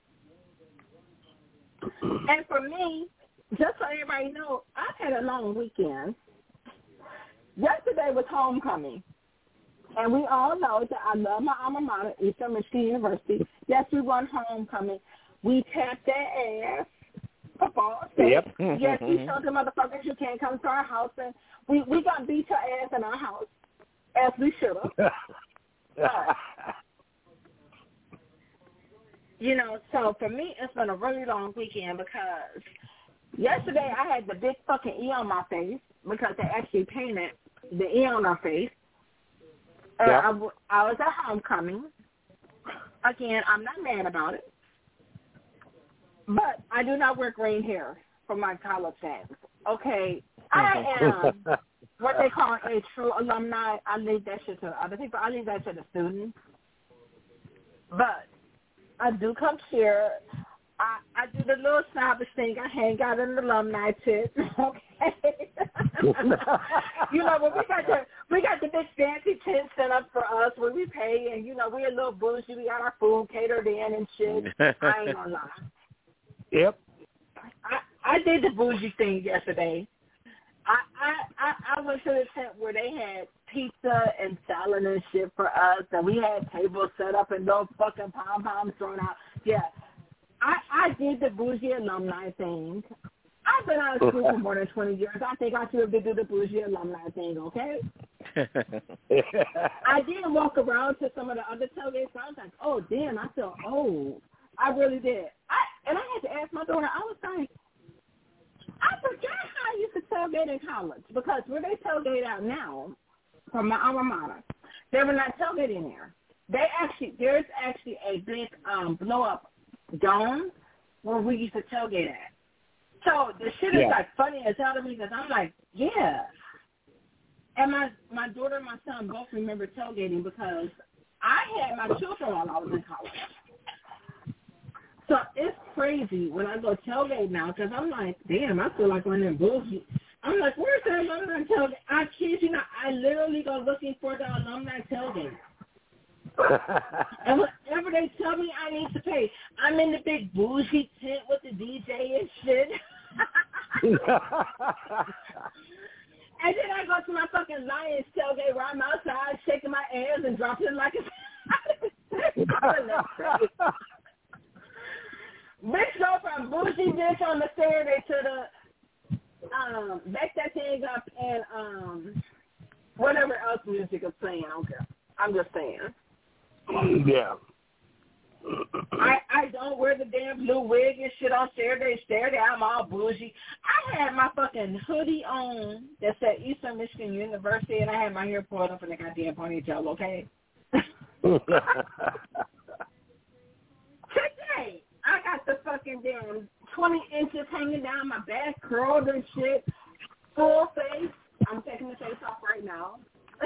Speaker 4: And for me, just so everybody knows, I had a long weekend. Yesterday was homecoming. And we all know that I love my alma mater, Eastern Michigan University. Yes, we won homecoming. We tapped their ass. Football.
Speaker 5: Yep.
Speaker 4: Yes, we showed the motherfuckers you can't come to our house. And we, we got beat your ass in our house, as we should have. But, you know, so for me, it's been a really long weekend because yesterday I had the big fucking E on my face because they actually painted the E on our face. Uh,
Speaker 5: yeah.
Speaker 4: I, w- I was at homecoming. Again, I'm not mad about it. But I do not wear green hair for my college days. Okay, I am what they call a true alumni. I leave that shit to other people. I leave that to the students. But I do come here. I, I do the little snobbish thing. I hang out in the alumni tent. Okay. You know, when we got the we got the big fancy tent set up for us where we pay, and you know we're a little bougie. We got our food catered in and shit. I ain't gonna lie.
Speaker 5: Yep.
Speaker 4: I, I did the bougie thing yesterday. I, I I I went to the tent where they had pizza and salad and shit for us, and we had tables set up and no fucking pom poms thrown out. Yeah, I I did the bougie alumni thing. I've been out of school for more than twenty years. I think I should have do the bougie alumni thing. Okay. I did walk around to some of the other tailgates. I was like, oh damn, I feel old. I really did. I and I had to ask my daughter. I was like, I forgot how I used to tailgate in college because where they tailgate out now from my alma mater, they were not tailgating there. They actually there's actually a big um, blow up dome where we used to tailgate at. So the shit is
Speaker 5: yeah.
Speaker 4: like funny as hell to me because I'm like, yeah. And my my daughter and my son both remember tailgating because I had my children while I was in college. So it's crazy when I go tailgate now because I'm like, damn, I feel like one of them bullshit. I'm like, where's the alumni tailgate? I kid you not, I literally go looking for the alumni tailgate. And whatever they tell me I need to pay, I'm in the big bougie tent with the D J and shit. And then I go to my fucking Lions tailgate where I'm outside shaking my ass and dropping it like a... Bitch go from bougie bitch on the Saturday to the um back that thing up and um whatever else music is playing. I don't care. I'm just saying.
Speaker 5: Yeah.
Speaker 4: I I don't wear the damn blue wig and shit on Saturday. Saturday I'm all bougie. I had my fucking hoodie on that said Eastern Michigan University, and I had my hair pulled up in a goddamn ponytail. Okay. Today. I got the fucking damn twenty inches hanging down my back, curled and shit, full face. I'm taking the face off right now.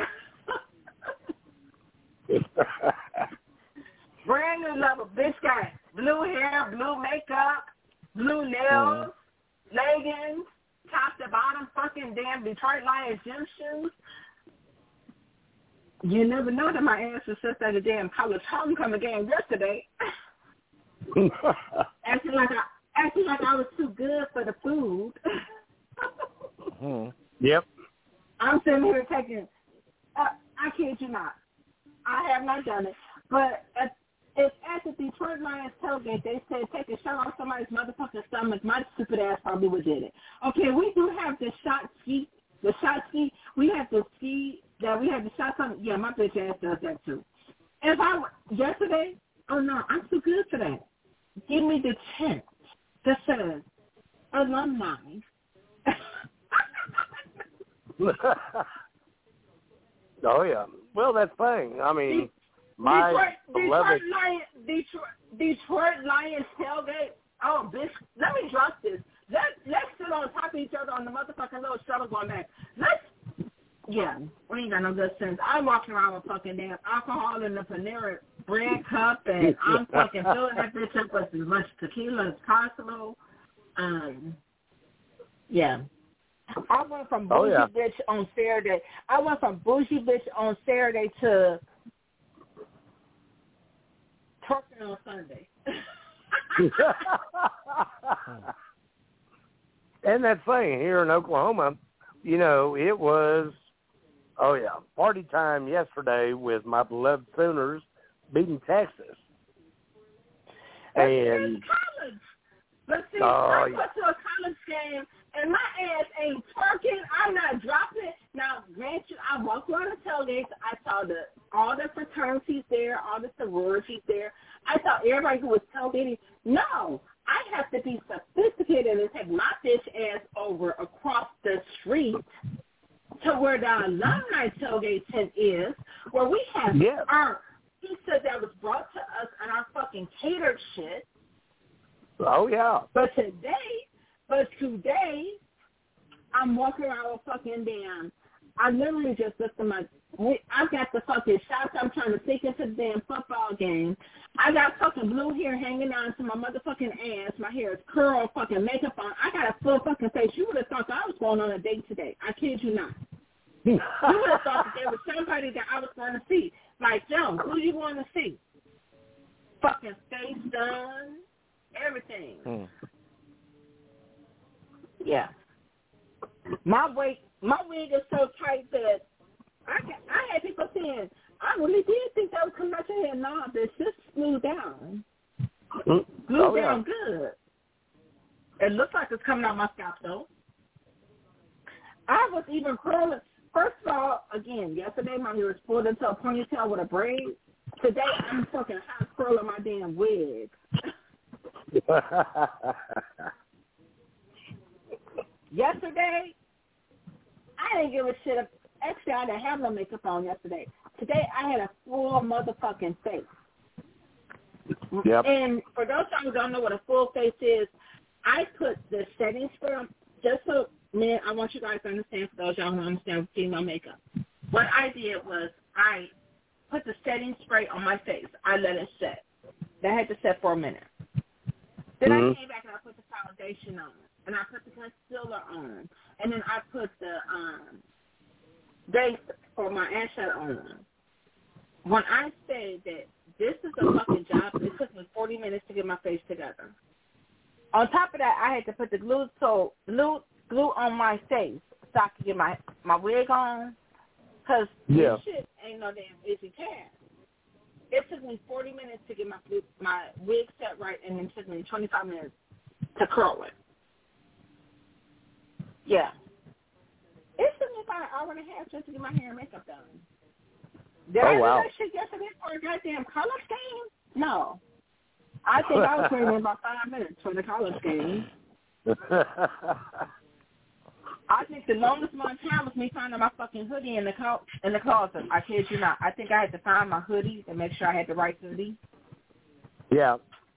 Speaker 4: Brand new level. Bitch got blue hair, blue makeup, blue nails, mm. leggings, top to bottom, fucking damn Detroit Lions gym shoes. You never know that my ass was just at a damn college homecoming game yesterday. acting like I acting like I was too good for the food.
Speaker 5: mm-hmm. Yep.
Speaker 4: I'm sitting here taking. Uh, I kid you not. I have not done it, but at, if at the Detroit Lions tailgate they said take a shot off somebody's motherfucking stomach, my stupid ass probably would did it. Okay, we do have the shot ski, the shot ski. We have the ski that we have the shot something. Yeah, my bitch ass does that too. If I yesterday, oh no, I'm too good for that. Give me the tent that says alumni.
Speaker 5: Oh that's the thing. I mean, my
Speaker 4: Detroit,
Speaker 5: beloved...
Speaker 4: Detroit Lions, Detroit, Detroit Lions tailgate. Oh, bitch, let me drop this. Let, let's sit on top of each other on the motherfucking little shuttle going back. Let's, yeah, we ain't got no good sense. I'm walking around with fucking damn alcohol in the Panera bread cup, and I'm fucking filling that bitch up with as much tequila as possible. Um, yeah. I went from bougie
Speaker 5: oh, yeah.
Speaker 4: bitch on Saturday. I went from bougie bitch on Saturday to twerking on Sunday.
Speaker 5: And that thing here in Oklahoma, you know, it was, oh yeah, party time yesterday with my beloved Sooners beating Texas. And
Speaker 4: it's college. Let's see,
Speaker 5: oh,
Speaker 4: I
Speaker 5: yeah.
Speaker 4: went to a college game and my ass ain't twerking. I'm not dropping. Now, grant you, I walked around the tailgates. I saw the all the fraternities there, all the sororities there. I saw everybody who was tailgating. No, I have to be sophisticated and take my bitch ass over across the street to where the alumni tailgate tent is, where we have
Speaker 5: yeah.
Speaker 4: our pizza that was brought to us and our fucking catered shit.
Speaker 5: Oh, yeah.
Speaker 4: But today, but today, I'm walking around with fucking damn, I literally just looked at my, I got the fucking shots I'm trying to sneak into the damn football game. I got fucking blue hair hanging down to my motherfucking ass. My hair is curled, fucking makeup on. I got a full fucking face. You would have thought that I was going on a date today. I kid you not. You would have thought that there was somebody that I was going to see. Like, yo, who you want to see? Fucking face done. Everything.
Speaker 5: Hmm.
Speaker 4: Yeah. My wig, my wig is so tight that I can, I had people saying, I really did think that was coming out your hair. No, bitch, just smooth down.
Speaker 5: Mm.
Speaker 4: Glue
Speaker 5: Oh,
Speaker 4: down
Speaker 5: yeah.
Speaker 4: good. It looks like it's coming out my scalp, though. I was even curling. First of all, again, yesterday my hair was pulled into a ponytail with a braid. Today I'm fucking hot curling my damn wig. Yesterday, I didn't give a shit. If, actually, I didn't have no makeup on yesterday. Today, I had a full motherfucking face.
Speaker 5: Yep.
Speaker 4: And for those of you who don't know what a full face is, I put the setting spray on, just so, man, I want you guys to understand, for those of y'all who understand female makeup. What I did was I put the setting spray on my face. I let it set. That had to set for a minute. Then mm-hmm. I came back and I put the foundation on, and I put the concealer on, and then I put the um, base for my eyeshadow on. When I say that this is a fucking job, it took me forty minutes to get my face together. On top of that, I had to put the glue so glue glue on my face so I could get my my wig on, cause
Speaker 5: yeah.
Speaker 4: this shit ain't no damn easy task. It took me forty minutes to get my my wig set right, and then it took me twenty-five minutes to curl it. Yeah. It took me about an hour and a half just to get my hair and makeup done. Did
Speaker 5: oh,
Speaker 4: I do
Speaker 5: wow.
Speaker 4: that shit yesterday for a goddamn color scheme? No. I think I was waiting about five minutes for the color scheme. I think the longest amount of time was me finding my fucking hoodie in the co- in the closet. I kid you not. I think I had to find my hoodie and make sure I had the right hoodie.
Speaker 5: Yeah.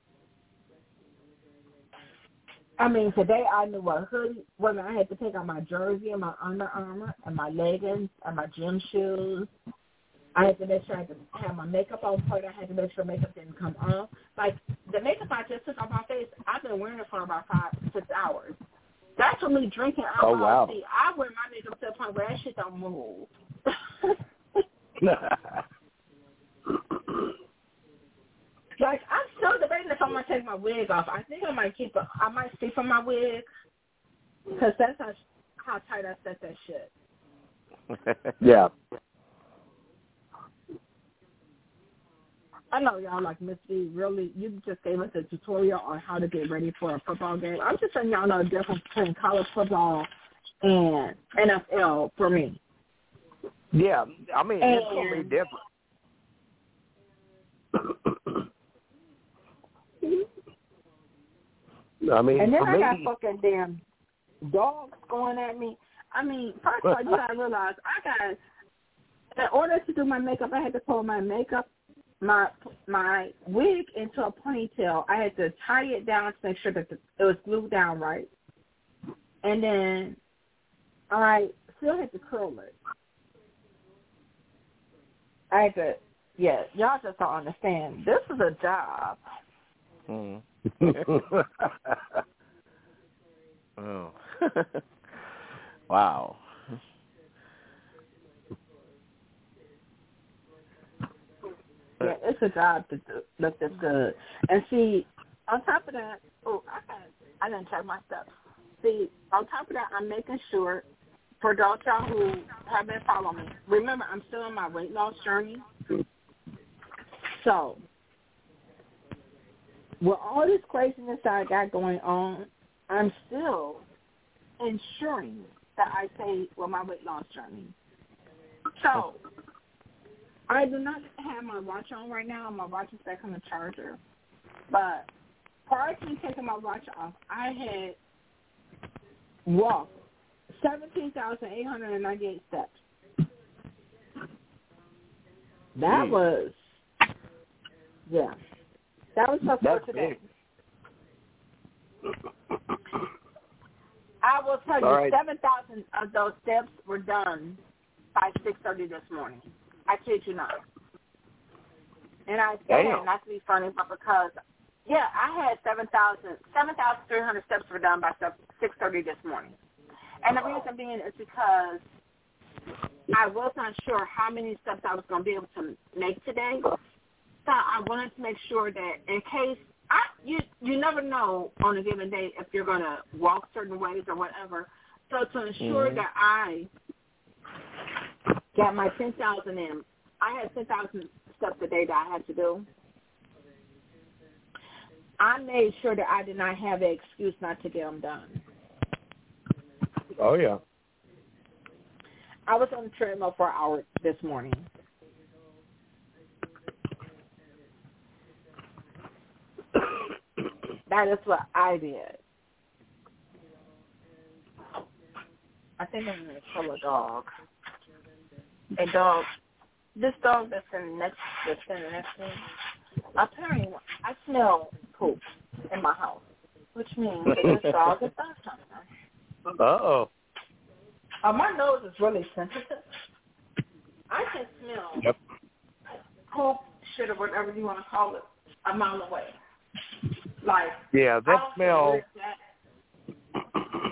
Speaker 4: I mean, today I knew what hoodie, when I had to take out my jersey and my Under Armour and my leggings and my gym shoes. I had to make sure I had to have my makeup on point. I had to make sure makeup didn't come off. Like, the makeup I just took off my face, I've been wearing it for about five, six hours. That's for me drinking alcohol.
Speaker 5: Oh, wow.
Speaker 4: See, I wear my makeup to the point where that shit don't move. Like, I'm still debating if I'm going to take my wig off. I think I might keep it. I might sleep on my wig because that's how, how tight I set that shit.
Speaker 5: Yeah.
Speaker 4: I know y'all like Miss V. Really, you just gave us a tutorial on how to get ready for a football game. I'm just letting y'all know the difference between college football and N F L for me.
Speaker 5: Yeah, I mean,
Speaker 4: and,
Speaker 5: it's going to be different. I mean,
Speaker 4: and then
Speaker 5: for
Speaker 4: I
Speaker 5: me,
Speaker 4: got fucking damn dogs going at me. I mean, first of all, you gotta realize I got in order to do my makeup, I had to pull my makeup, my my wig into a ponytail. I had to tie it down to make sure that the, it was glued down right. And then I still had to curl it. I had to, yeah, y'all just don't understand. This is a job.
Speaker 6: Hmm. Oh. Wow.
Speaker 4: Yeah, it's a job to do, look this good. And see, on top of that, oh, I got, I didn't check my stuff. See, on top of that, I'm making sure, for those y'all who have been following me, remember, I'm still on my weight loss journey. So, with all this craziness that I got going on, I'm still ensuring that I stay with my weight loss journey. So, I do not have my watch on right now. My watch is back on the charger. But prior to me taking my watch off, I had walked seventeen thousand eight hundred ninety-eight steps. That was, yeah, that was for
Speaker 5: That's
Speaker 4: today.
Speaker 5: big.
Speaker 4: I will tell you,
Speaker 5: All right.
Speaker 4: seven thousand of those steps were done by six thirty this morning. I kid you not. And I say that not to be funny, but because, yeah, I had seven thousand, seven thousand three hundred steps were done by six thirty this morning. And the reason being is because I was not sure how many steps I was going to be able to make today. So I wanted to make sure that in case, I you you never know on a given day if you're going to walk certain ways or whatever. So to ensure mm-hmm. that I got my ten thousand in, I had ten thousand steps a day that I had to do. I made sure that I did not have an excuse not to get them done.
Speaker 5: Oh, yeah.
Speaker 4: I was on the treadmill for an hour this morning. That is what I did. I think I'm going to kill a dog. A dog. This dog that's in the next, that's in the next room. Apparently, I smell poop in my house, which means that this dog is done something.
Speaker 5: Uh-oh.
Speaker 4: Uh, my nose is really sensitive. I can smell
Speaker 5: yep.
Speaker 4: poop, shit, or whatever you want to call it, a mile away. Like,
Speaker 5: yeah, that smell.
Speaker 4: That,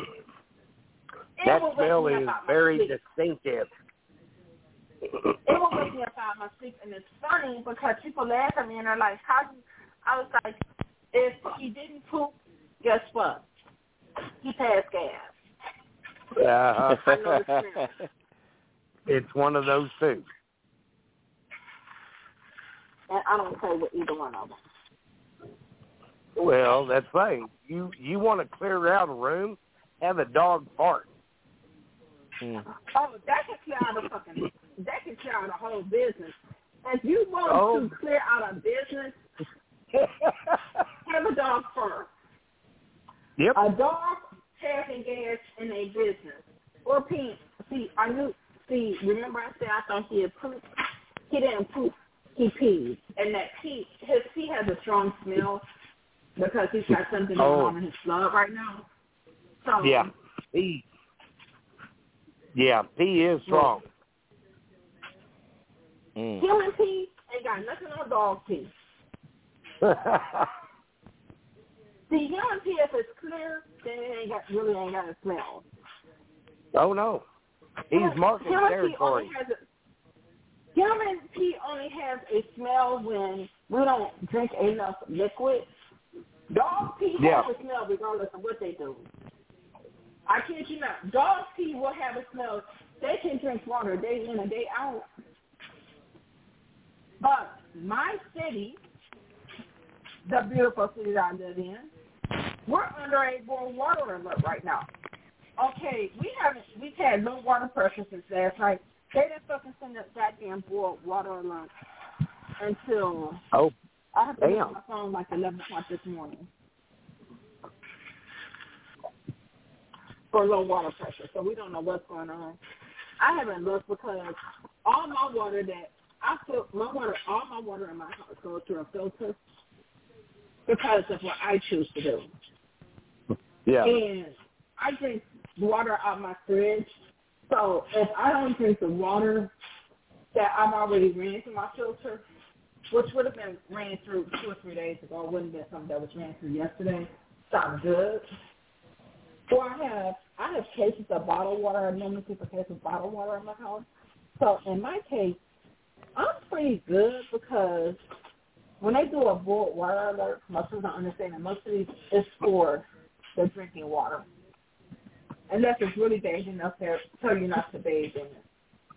Speaker 5: that smell is very distinctive.
Speaker 4: It will wake me up out of my sleep, and it's funny because people laugh at me and they're like, "How?" Do I was like, "If he didn't poop, guess what? He passed gas."
Speaker 5: Uh,
Speaker 4: I know the smell.
Speaker 5: It's one of those two.
Speaker 4: And I don't play with either one of them.
Speaker 5: Well, that's fine. You you want to clear out a room, have a dog fart.
Speaker 6: Hmm.
Speaker 4: Oh, that can clear out a fucking. That can clear out a whole business. If you want
Speaker 5: oh.
Speaker 4: to clear out a business, have a dog first.
Speaker 5: Yep.
Speaker 4: A dog passing gas in a business. Or pee. See, I knew. See, remember I said I thought he had pooped. He didn't poop. He peed, and that pee, his pee has a strong smell because he's got something going
Speaker 5: oh.
Speaker 4: on in his blood right now. So
Speaker 5: yeah, pee. Yeah, pee is strong.
Speaker 6: Mm.
Speaker 4: Human pee ain't got nothing on dog pee. See, human pee, if it's clear, then it ain't got, really ain't got a smell.
Speaker 5: Oh, no. He's marking
Speaker 4: human
Speaker 5: territory.
Speaker 4: Pee only has a, human pee only has a smell when we don't drink enough liquid. Dog pee
Speaker 5: yeah.
Speaker 4: has a smell regardless of what they do. I kid you not. Dog pee will have a smell. They can drink water day in and day out. But my city, the beautiful city that I live in, we're under a world water alert right now. Okay, we haven't, we've had low water pressure since last night. They didn't fucking send that goddamn board water alert until
Speaker 5: oh,
Speaker 4: I have to look
Speaker 5: damn.
Speaker 4: at my phone like eleven o'clock this morning for low water pressure. So we don't know what's going on. I haven't looked because all my water that I fil- my water, all my water in my house goes through a filter because of what I choose to do.
Speaker 5: Yeah.
Speaker 4: And I drink water out of my fridge. So if I don't drink the water that I've already ran through my filter, which would have been ran through two or three days ago, it wouldn't have been something that was ran through yesterday, sounds good. Or I have I have cases of bottled water. I normally keep a case of bottled water in my house. So in my case, I'm pretty good because when they do a boiled water alert, most people don't understand that most of these is for the drinking water. Unless it's really bad enough to tell you not to bathe in it.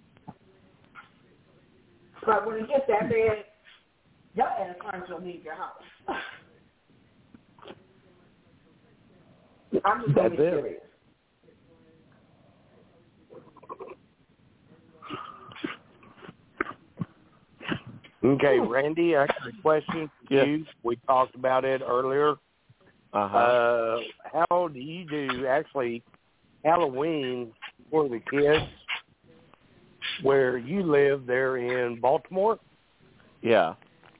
Speaker 4: But when it gets that bad, your ass might as well leave your house. I'm just going to be serious.
Speaker 5: Okay, Randy, I got a question for
Speaker 6: Yeah.
Speaker 5: you. We talked about it earlier.
Speaker 6: Uh-huh.
Speaker 5: Uh, how do you do, actually, Halloween for the kids where you live there in Baltimore?
Speaker 6: Yeah.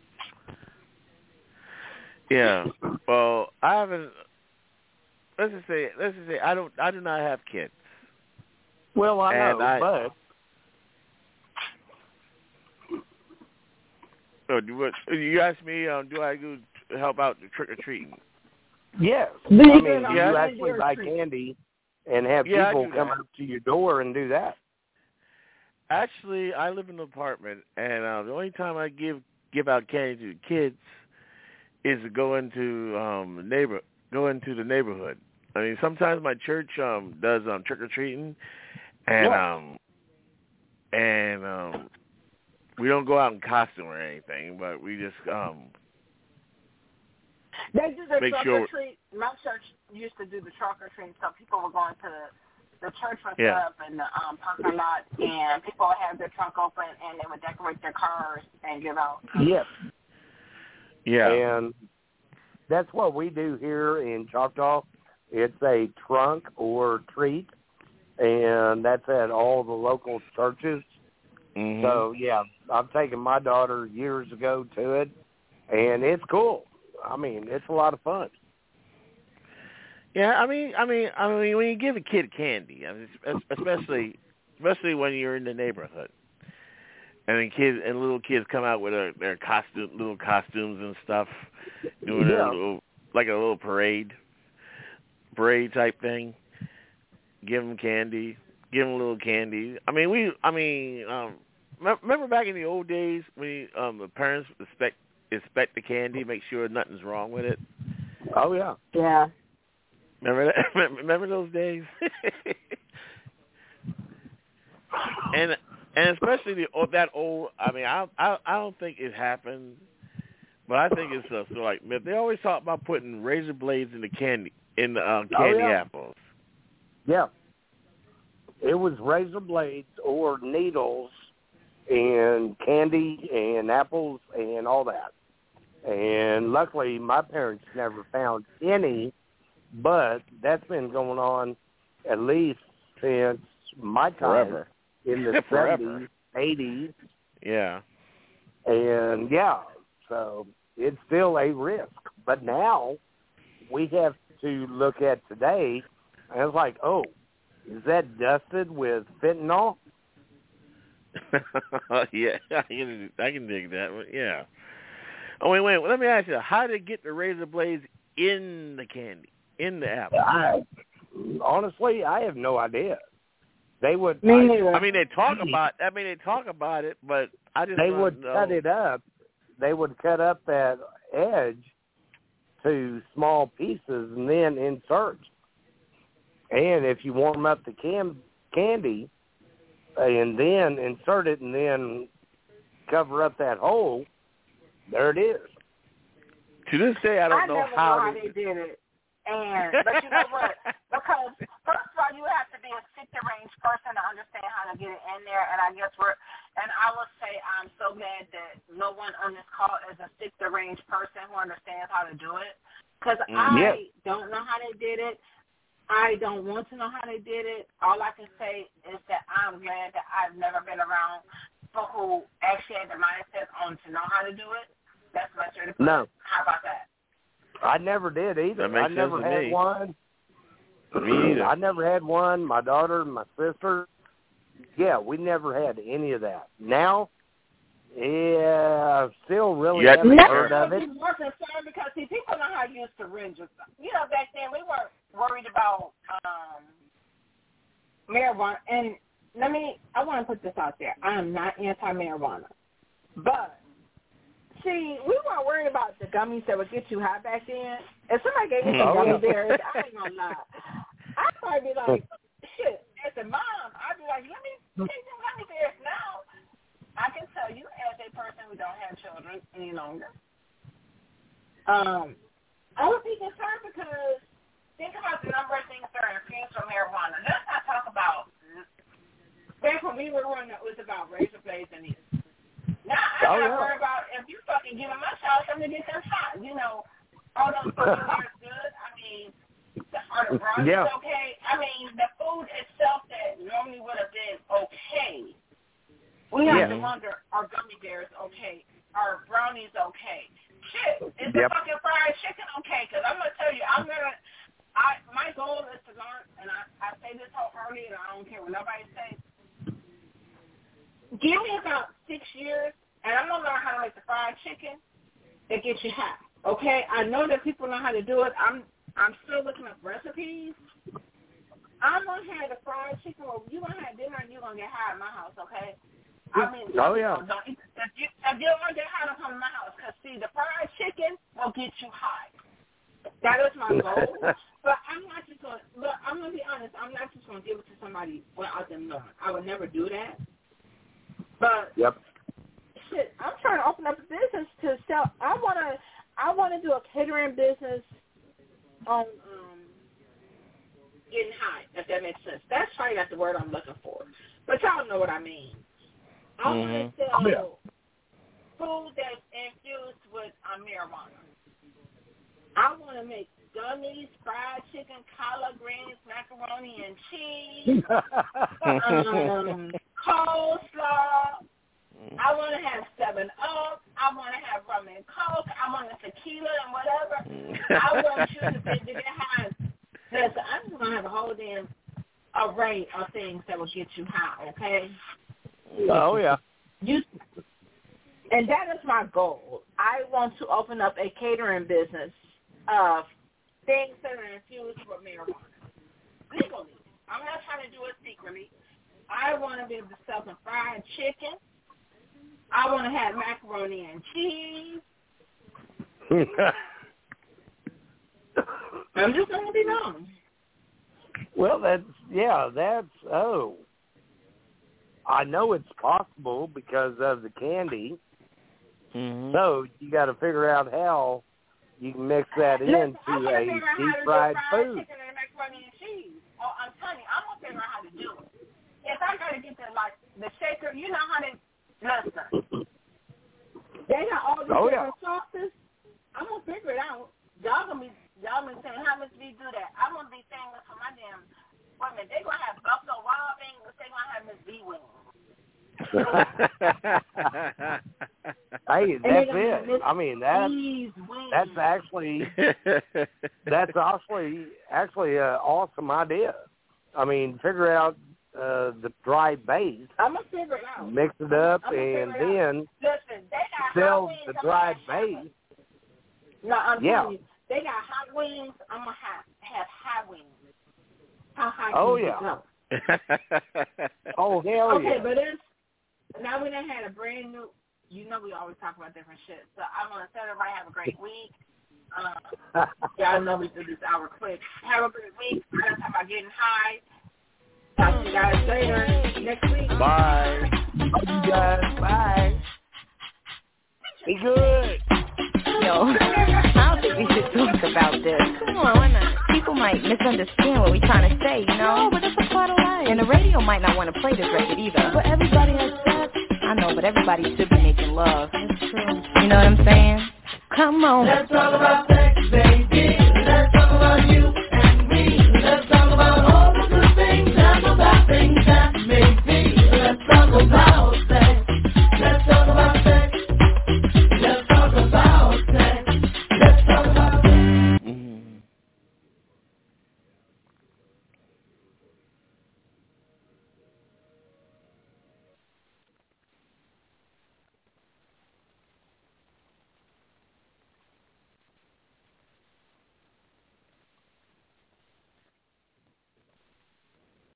Speaker 6: Yeah. Well, I haven't. Let's just say. Let's just say I don't. I do not have kids.
Speaker 5: Well, I
Speaker 6: And
Speaker 5: know,
Speaker 6: I-
Speaker 5: but
Speaker 6: So do what? You asked me. Um, do I go help out the trick or treating?
Speaker 5: yes.
Speaker 4: Do
Speaker 5: I
Speaker 4: you
Speaker 5: mean,
Speaker 4: go
Speaker 5: do
Speaker 6: to
Speaker 5: you
Speaker 4: a
Speaker 5: actually
Speaker 4: candy or
Speaker 5: buy
Speaker 4: treat?
Speaker 5: candy and have
Speaker 6: Yeah, I
Speaker 5: people
Speaker 6: do
Speaker 5: come
Speaker 6: that.
Speaker 5: up to your door and do that?
Speaker 6: Actually, I live in an apartment, and uh, the only time I give give out candy to the kids is to go into um neighbor go into the neighborhood. I mean, sometimes my church um does um trick or treating, and
Speaker 5: Yeah.
Speaker 6: um and um we don't go out in costume or anything, but we just um
Speaker 4: They do the
Speaker 6: Make
Speaker 4: trunk
Speaker 6: sure-
Speaker 4: or treat. My church used to do the trunk or treat, so people were going to the, the church was
Speaker 6: Yeah.
Speaker 4: up in the um, parking lot, and people would have their trunk open, and they would decorate their cars and give out.
Speaker 5: Yes.
Speaker 6: yeah
Speaker 5: And that's what we do here in Choctaw. It's a trunk or treat, and that's at all the local churches.
Speaker 6: Mhm.
Speaker 5: So, yeah, I've taken my daughter years ago to it, and it's cool. I mean, it's a lot of fun.
Speaker 6: Yeah, I mean, I mean, I mean, when you give a kid candy, I mean, es- especially, especially when you're in the neighborhood, and then kids and little kids come out with a, their costume, little costumes and stuff, doing
Speaker 5: Yeah.
Speaker 6: a little, like a little parade, parade type thing. Give them candy, give them a little candy. I mean, we, I mean, um, me- remember back in the old days when um, the parents inspect inspect the candy, make sure nothing's wrong with it.
Speaker 5: Oh, yeah.
Speaker 4: Yeah.
Speaker 6: Remember that? Remember those days? and and especially the oh, that old. I mean, I I I don't think it happened, but I think it's uh, so like they always talk about putting razor blades in the candy in the uh, candy
Speaker 5: Oh, yeah.
Speaker 6: apples.
Speaker 5: Yeah. It was razor blades or needles and candy and apples and all that. And luckily, my parents never found any, but that's been going on at least since my time
Speaker 6: Forever.
Speaker 5: in the
Speaker 6: Forever.
Speaker 5: seventies, eighties.
Speaker 6: Yeah.
Speaker 5: And, yeah, so it's still a risk. But now we have to look at today, and it's like, oh, is that dusted with fentanyl?
Speaker 6: yeah, I can, I can dig that. But yeah. Oh, wait, wait. Let me ask you. How did they get the razor blades in the candy, in the apple?
Speaker 5: I, honestly, I have no idea. They would.
Speaker 4: Me
Speaker 5: I,
Speaker 4: neither.
Speaker 6: I mean, they talk about. I mean, they talk about it, but I just
Speaker 5: They
Speaker 6: don't
Speaker 5: would
Speaker 6: know.
Speaker 5: cut it up. They would cut up that edge to small pieces and then insert. And if you warm up the can candy and then insert it and then cover up that hole, there it is.
Speaker 6: To this day, I don't
Speaker 4: I
Speaker 6: know
Speaker 4: never
Speaker 6: how.
Speaker 4: know how they did it. And but you know what? Because first of all, you have to be a sector range person to understand how to get it in there. And I guess we're and I will say I'm so glad that no one on this call is a sector range person who understands how to do it. Because
Speaker 6: Mm.
Speaker 4: I
Speaker 5: Yes.
Speaker 4: don't know how they did it. I don't want to know how they did it. All I can say is that I'm glad that I've never been around people who actually had the mindset on to know how to do it. That's my straight opinion.
Speaker 5: No.
Speaker 4: How about that?
Speaker 5: I never did either.
Speaker 6: That makes
Speaker 5: I never
Speaker 6: sense to
Speaker 5: had
Speaker 6: me.
Speaker 5: one.
Speaker 6: Me either.
Speaker 5: I never had one. My daughter, my sister, yeah, we never had any of that. Now, yeah, still really
Speaker 6: Yeah,
Speaker 5: haven't
Speaker 6: no,
Speaker 5: heard of it.
Speaker 4: I'm more concerned because, see, people know how to use syringes. You know, back then we weren't worried about um, marijuana. And let me, I want to put this out there. I am not anti-marijuana. But, see, we weren't worried about the gummies that would get you high back then. If somebody gave me some
Speaker 5: Oh,
Speaker 4: gummy
Speaker 5: yeah.
Speaker 4: bears, I ain't going to lie. I'd probably be like, shit, as a mom, I'd be like, let me take some gummy bears now. I can tell you, as a person who don't have children any longer, um, I would be concerned because think about the number of things that are infused from marijuana. Let's not talk about back when we were growing up, it was about razor blades and these. Now I
Speaker 5: Oh,
Speaker 4: gotta
Speaker 5: yeah.
Speaker 4: worry about if you fucking give them my child something to get them shot. You know, all those food are good. I mean, the, are the brownies
Speaker 5: Yeah.
Speaker 4: okay? I mean, the food itself that normally would have been okay. We have
Speaker 5: Yeah.
Speaker 4: to wonder, are gummy bears okay? Are brownies okay? Shit, is
Speaker 5: Yep.
Speaker 4: the fucking fried chicken okay? Because I'm going to tell you, I'm going to, I my goal is to learn, and I, I say this wholeheartedly, and I don't care what nobody says. Give me about six years, and I'm going to learn how to make the fried chicken that gets you high, okay? I know that people know how to do it. I'm I'm still looking up recipes. I'm going to have the fried chicken, or you're going to have dinner, and you're going to get high at my house, okay? I mean,
Speaker 5: Oh, yeah.
Speaker 4: don't, if you if you don't want to get high, don't come to my house. Because, see, the fried chicken will get you high. That is my goal. But I'm not just going to, look, I'm going to be honest, I'm not just going to give it to somebody without them knowing. I would never do that. But,
Speaker 5: Yep.
Speaker 4: shit, I'm trying to open up a business to sell. I want to I want to do a catering business on um, getting high, if that makes sense. That's probably not the word I'm looking for. But y'all know what I mean. I want to
Speaker 6: Mhm.
Speaker 4: sell
Speaker 5: Yeah.
Speaker 4: food that's infused with uh, marijuana. I want to make gummies, fried chicken, collard greens, macaroni and cheese, um, coleslaw. I want to have seven up. I want to have rum and coke. I want a tequila and whatever. I want you to be to get high. Listen, I'm just going to have a whole damn array of things that will get you high, okay?
Speaker 5: Oh, yeah.
Speaker 4: You, and that is my goal. I want to open up a catering business of things that are infused with marijuana. Legally. I'm not trying to do it secretly. I want to be able to sell some fried chicken. I want to have macaroni and cheese. I'm just going to be known.
Speaker 5: Well, that's, yeah, that's, oh. I know it's possible because of the candy.
Speaker 6: Mhm.
Speaker 5: So you got to figure out how you can mix that
Speaker 4: Listen,
Speaker 5: into
Speaker 4: I'm gonna
Speaker 5: a
Speaker 4: figure out how to
Speaker 5: deep
Speaker 4: do
Speaker 5: fried
Speaker 4: fried
Speaker 5: food.
Speaker 4: chicken and macaroni and cheese. Oh, I'm telling you, I'm gonna figure out how to do it. If I gotta get the like the shaker, you know how they listen. They got all these
Speaker 5: Oh,
Speaker 4: different sauces. I'm gonna figure it out. Y'all gonna be y'all been saying how much do you do that? I'm gonna be saying this for my damn. Wait a minute, they gonna have Buffalo Wild Wings, but they gonna have Miss B wings.
Speaker 5: Hey, that's it. I mean, that that's actually that's actually actually an awesome idea. I mean, figure out uh, the dry base,
Speaker 4: I'm gonna figure it out.
Speaker 5: mix it up,
Speaker 4: I'm gonna
Speaker 5: and
Speaker 4: figure it out.
Speaker 5: then
Speaker 4: Listen, they got
Speaker 5: sell
Speaker 4: hot wings.
Speaker 5: the
Speaker 4: I'm
Speaker 5: dried
Speaker 4: gonna have
Speaker 5: base.
Speaker 4: No, I'm
Speaker 5: Yeah.
Speaker 4: telling you, they got hot wings. I'm gonna have have hot wings. How high can
Speaker 5: Oh,
Speaker 4: you
Speaker 5: yeah.
Speaker 4: go?
Speaker 5: Oh hell
Speaker 4: Okay,
Speaker 5: yeah!
Speaker 4: but it's now we done had a brand new. You know, we always talk about different shit. So I want to tell everybody have a great week. Uh, y'all know we do this hour quick. Have a great week. I'm gonna talk about getting high. Talk to you guys later next week.
Speaker 6: Bye.
Speaker 5: Love you guys. Bye. Be good.
Speaker 1: Yo, I don't think we should talk about this. Come on, why not? People might misunderstand what we're trying to say, you know?
Speaker 2: No, but it's a part of life.
Speaker 1: And the radio might not want to play this record either.
Speaker 2: But everybody has sex.
Speaker 1: I know, but everybody should be making love.
Speaker 2: That's true.
Speaker 1: You know what I'm saying? Come on.
Speaker 3: Let's talk about sex, baby.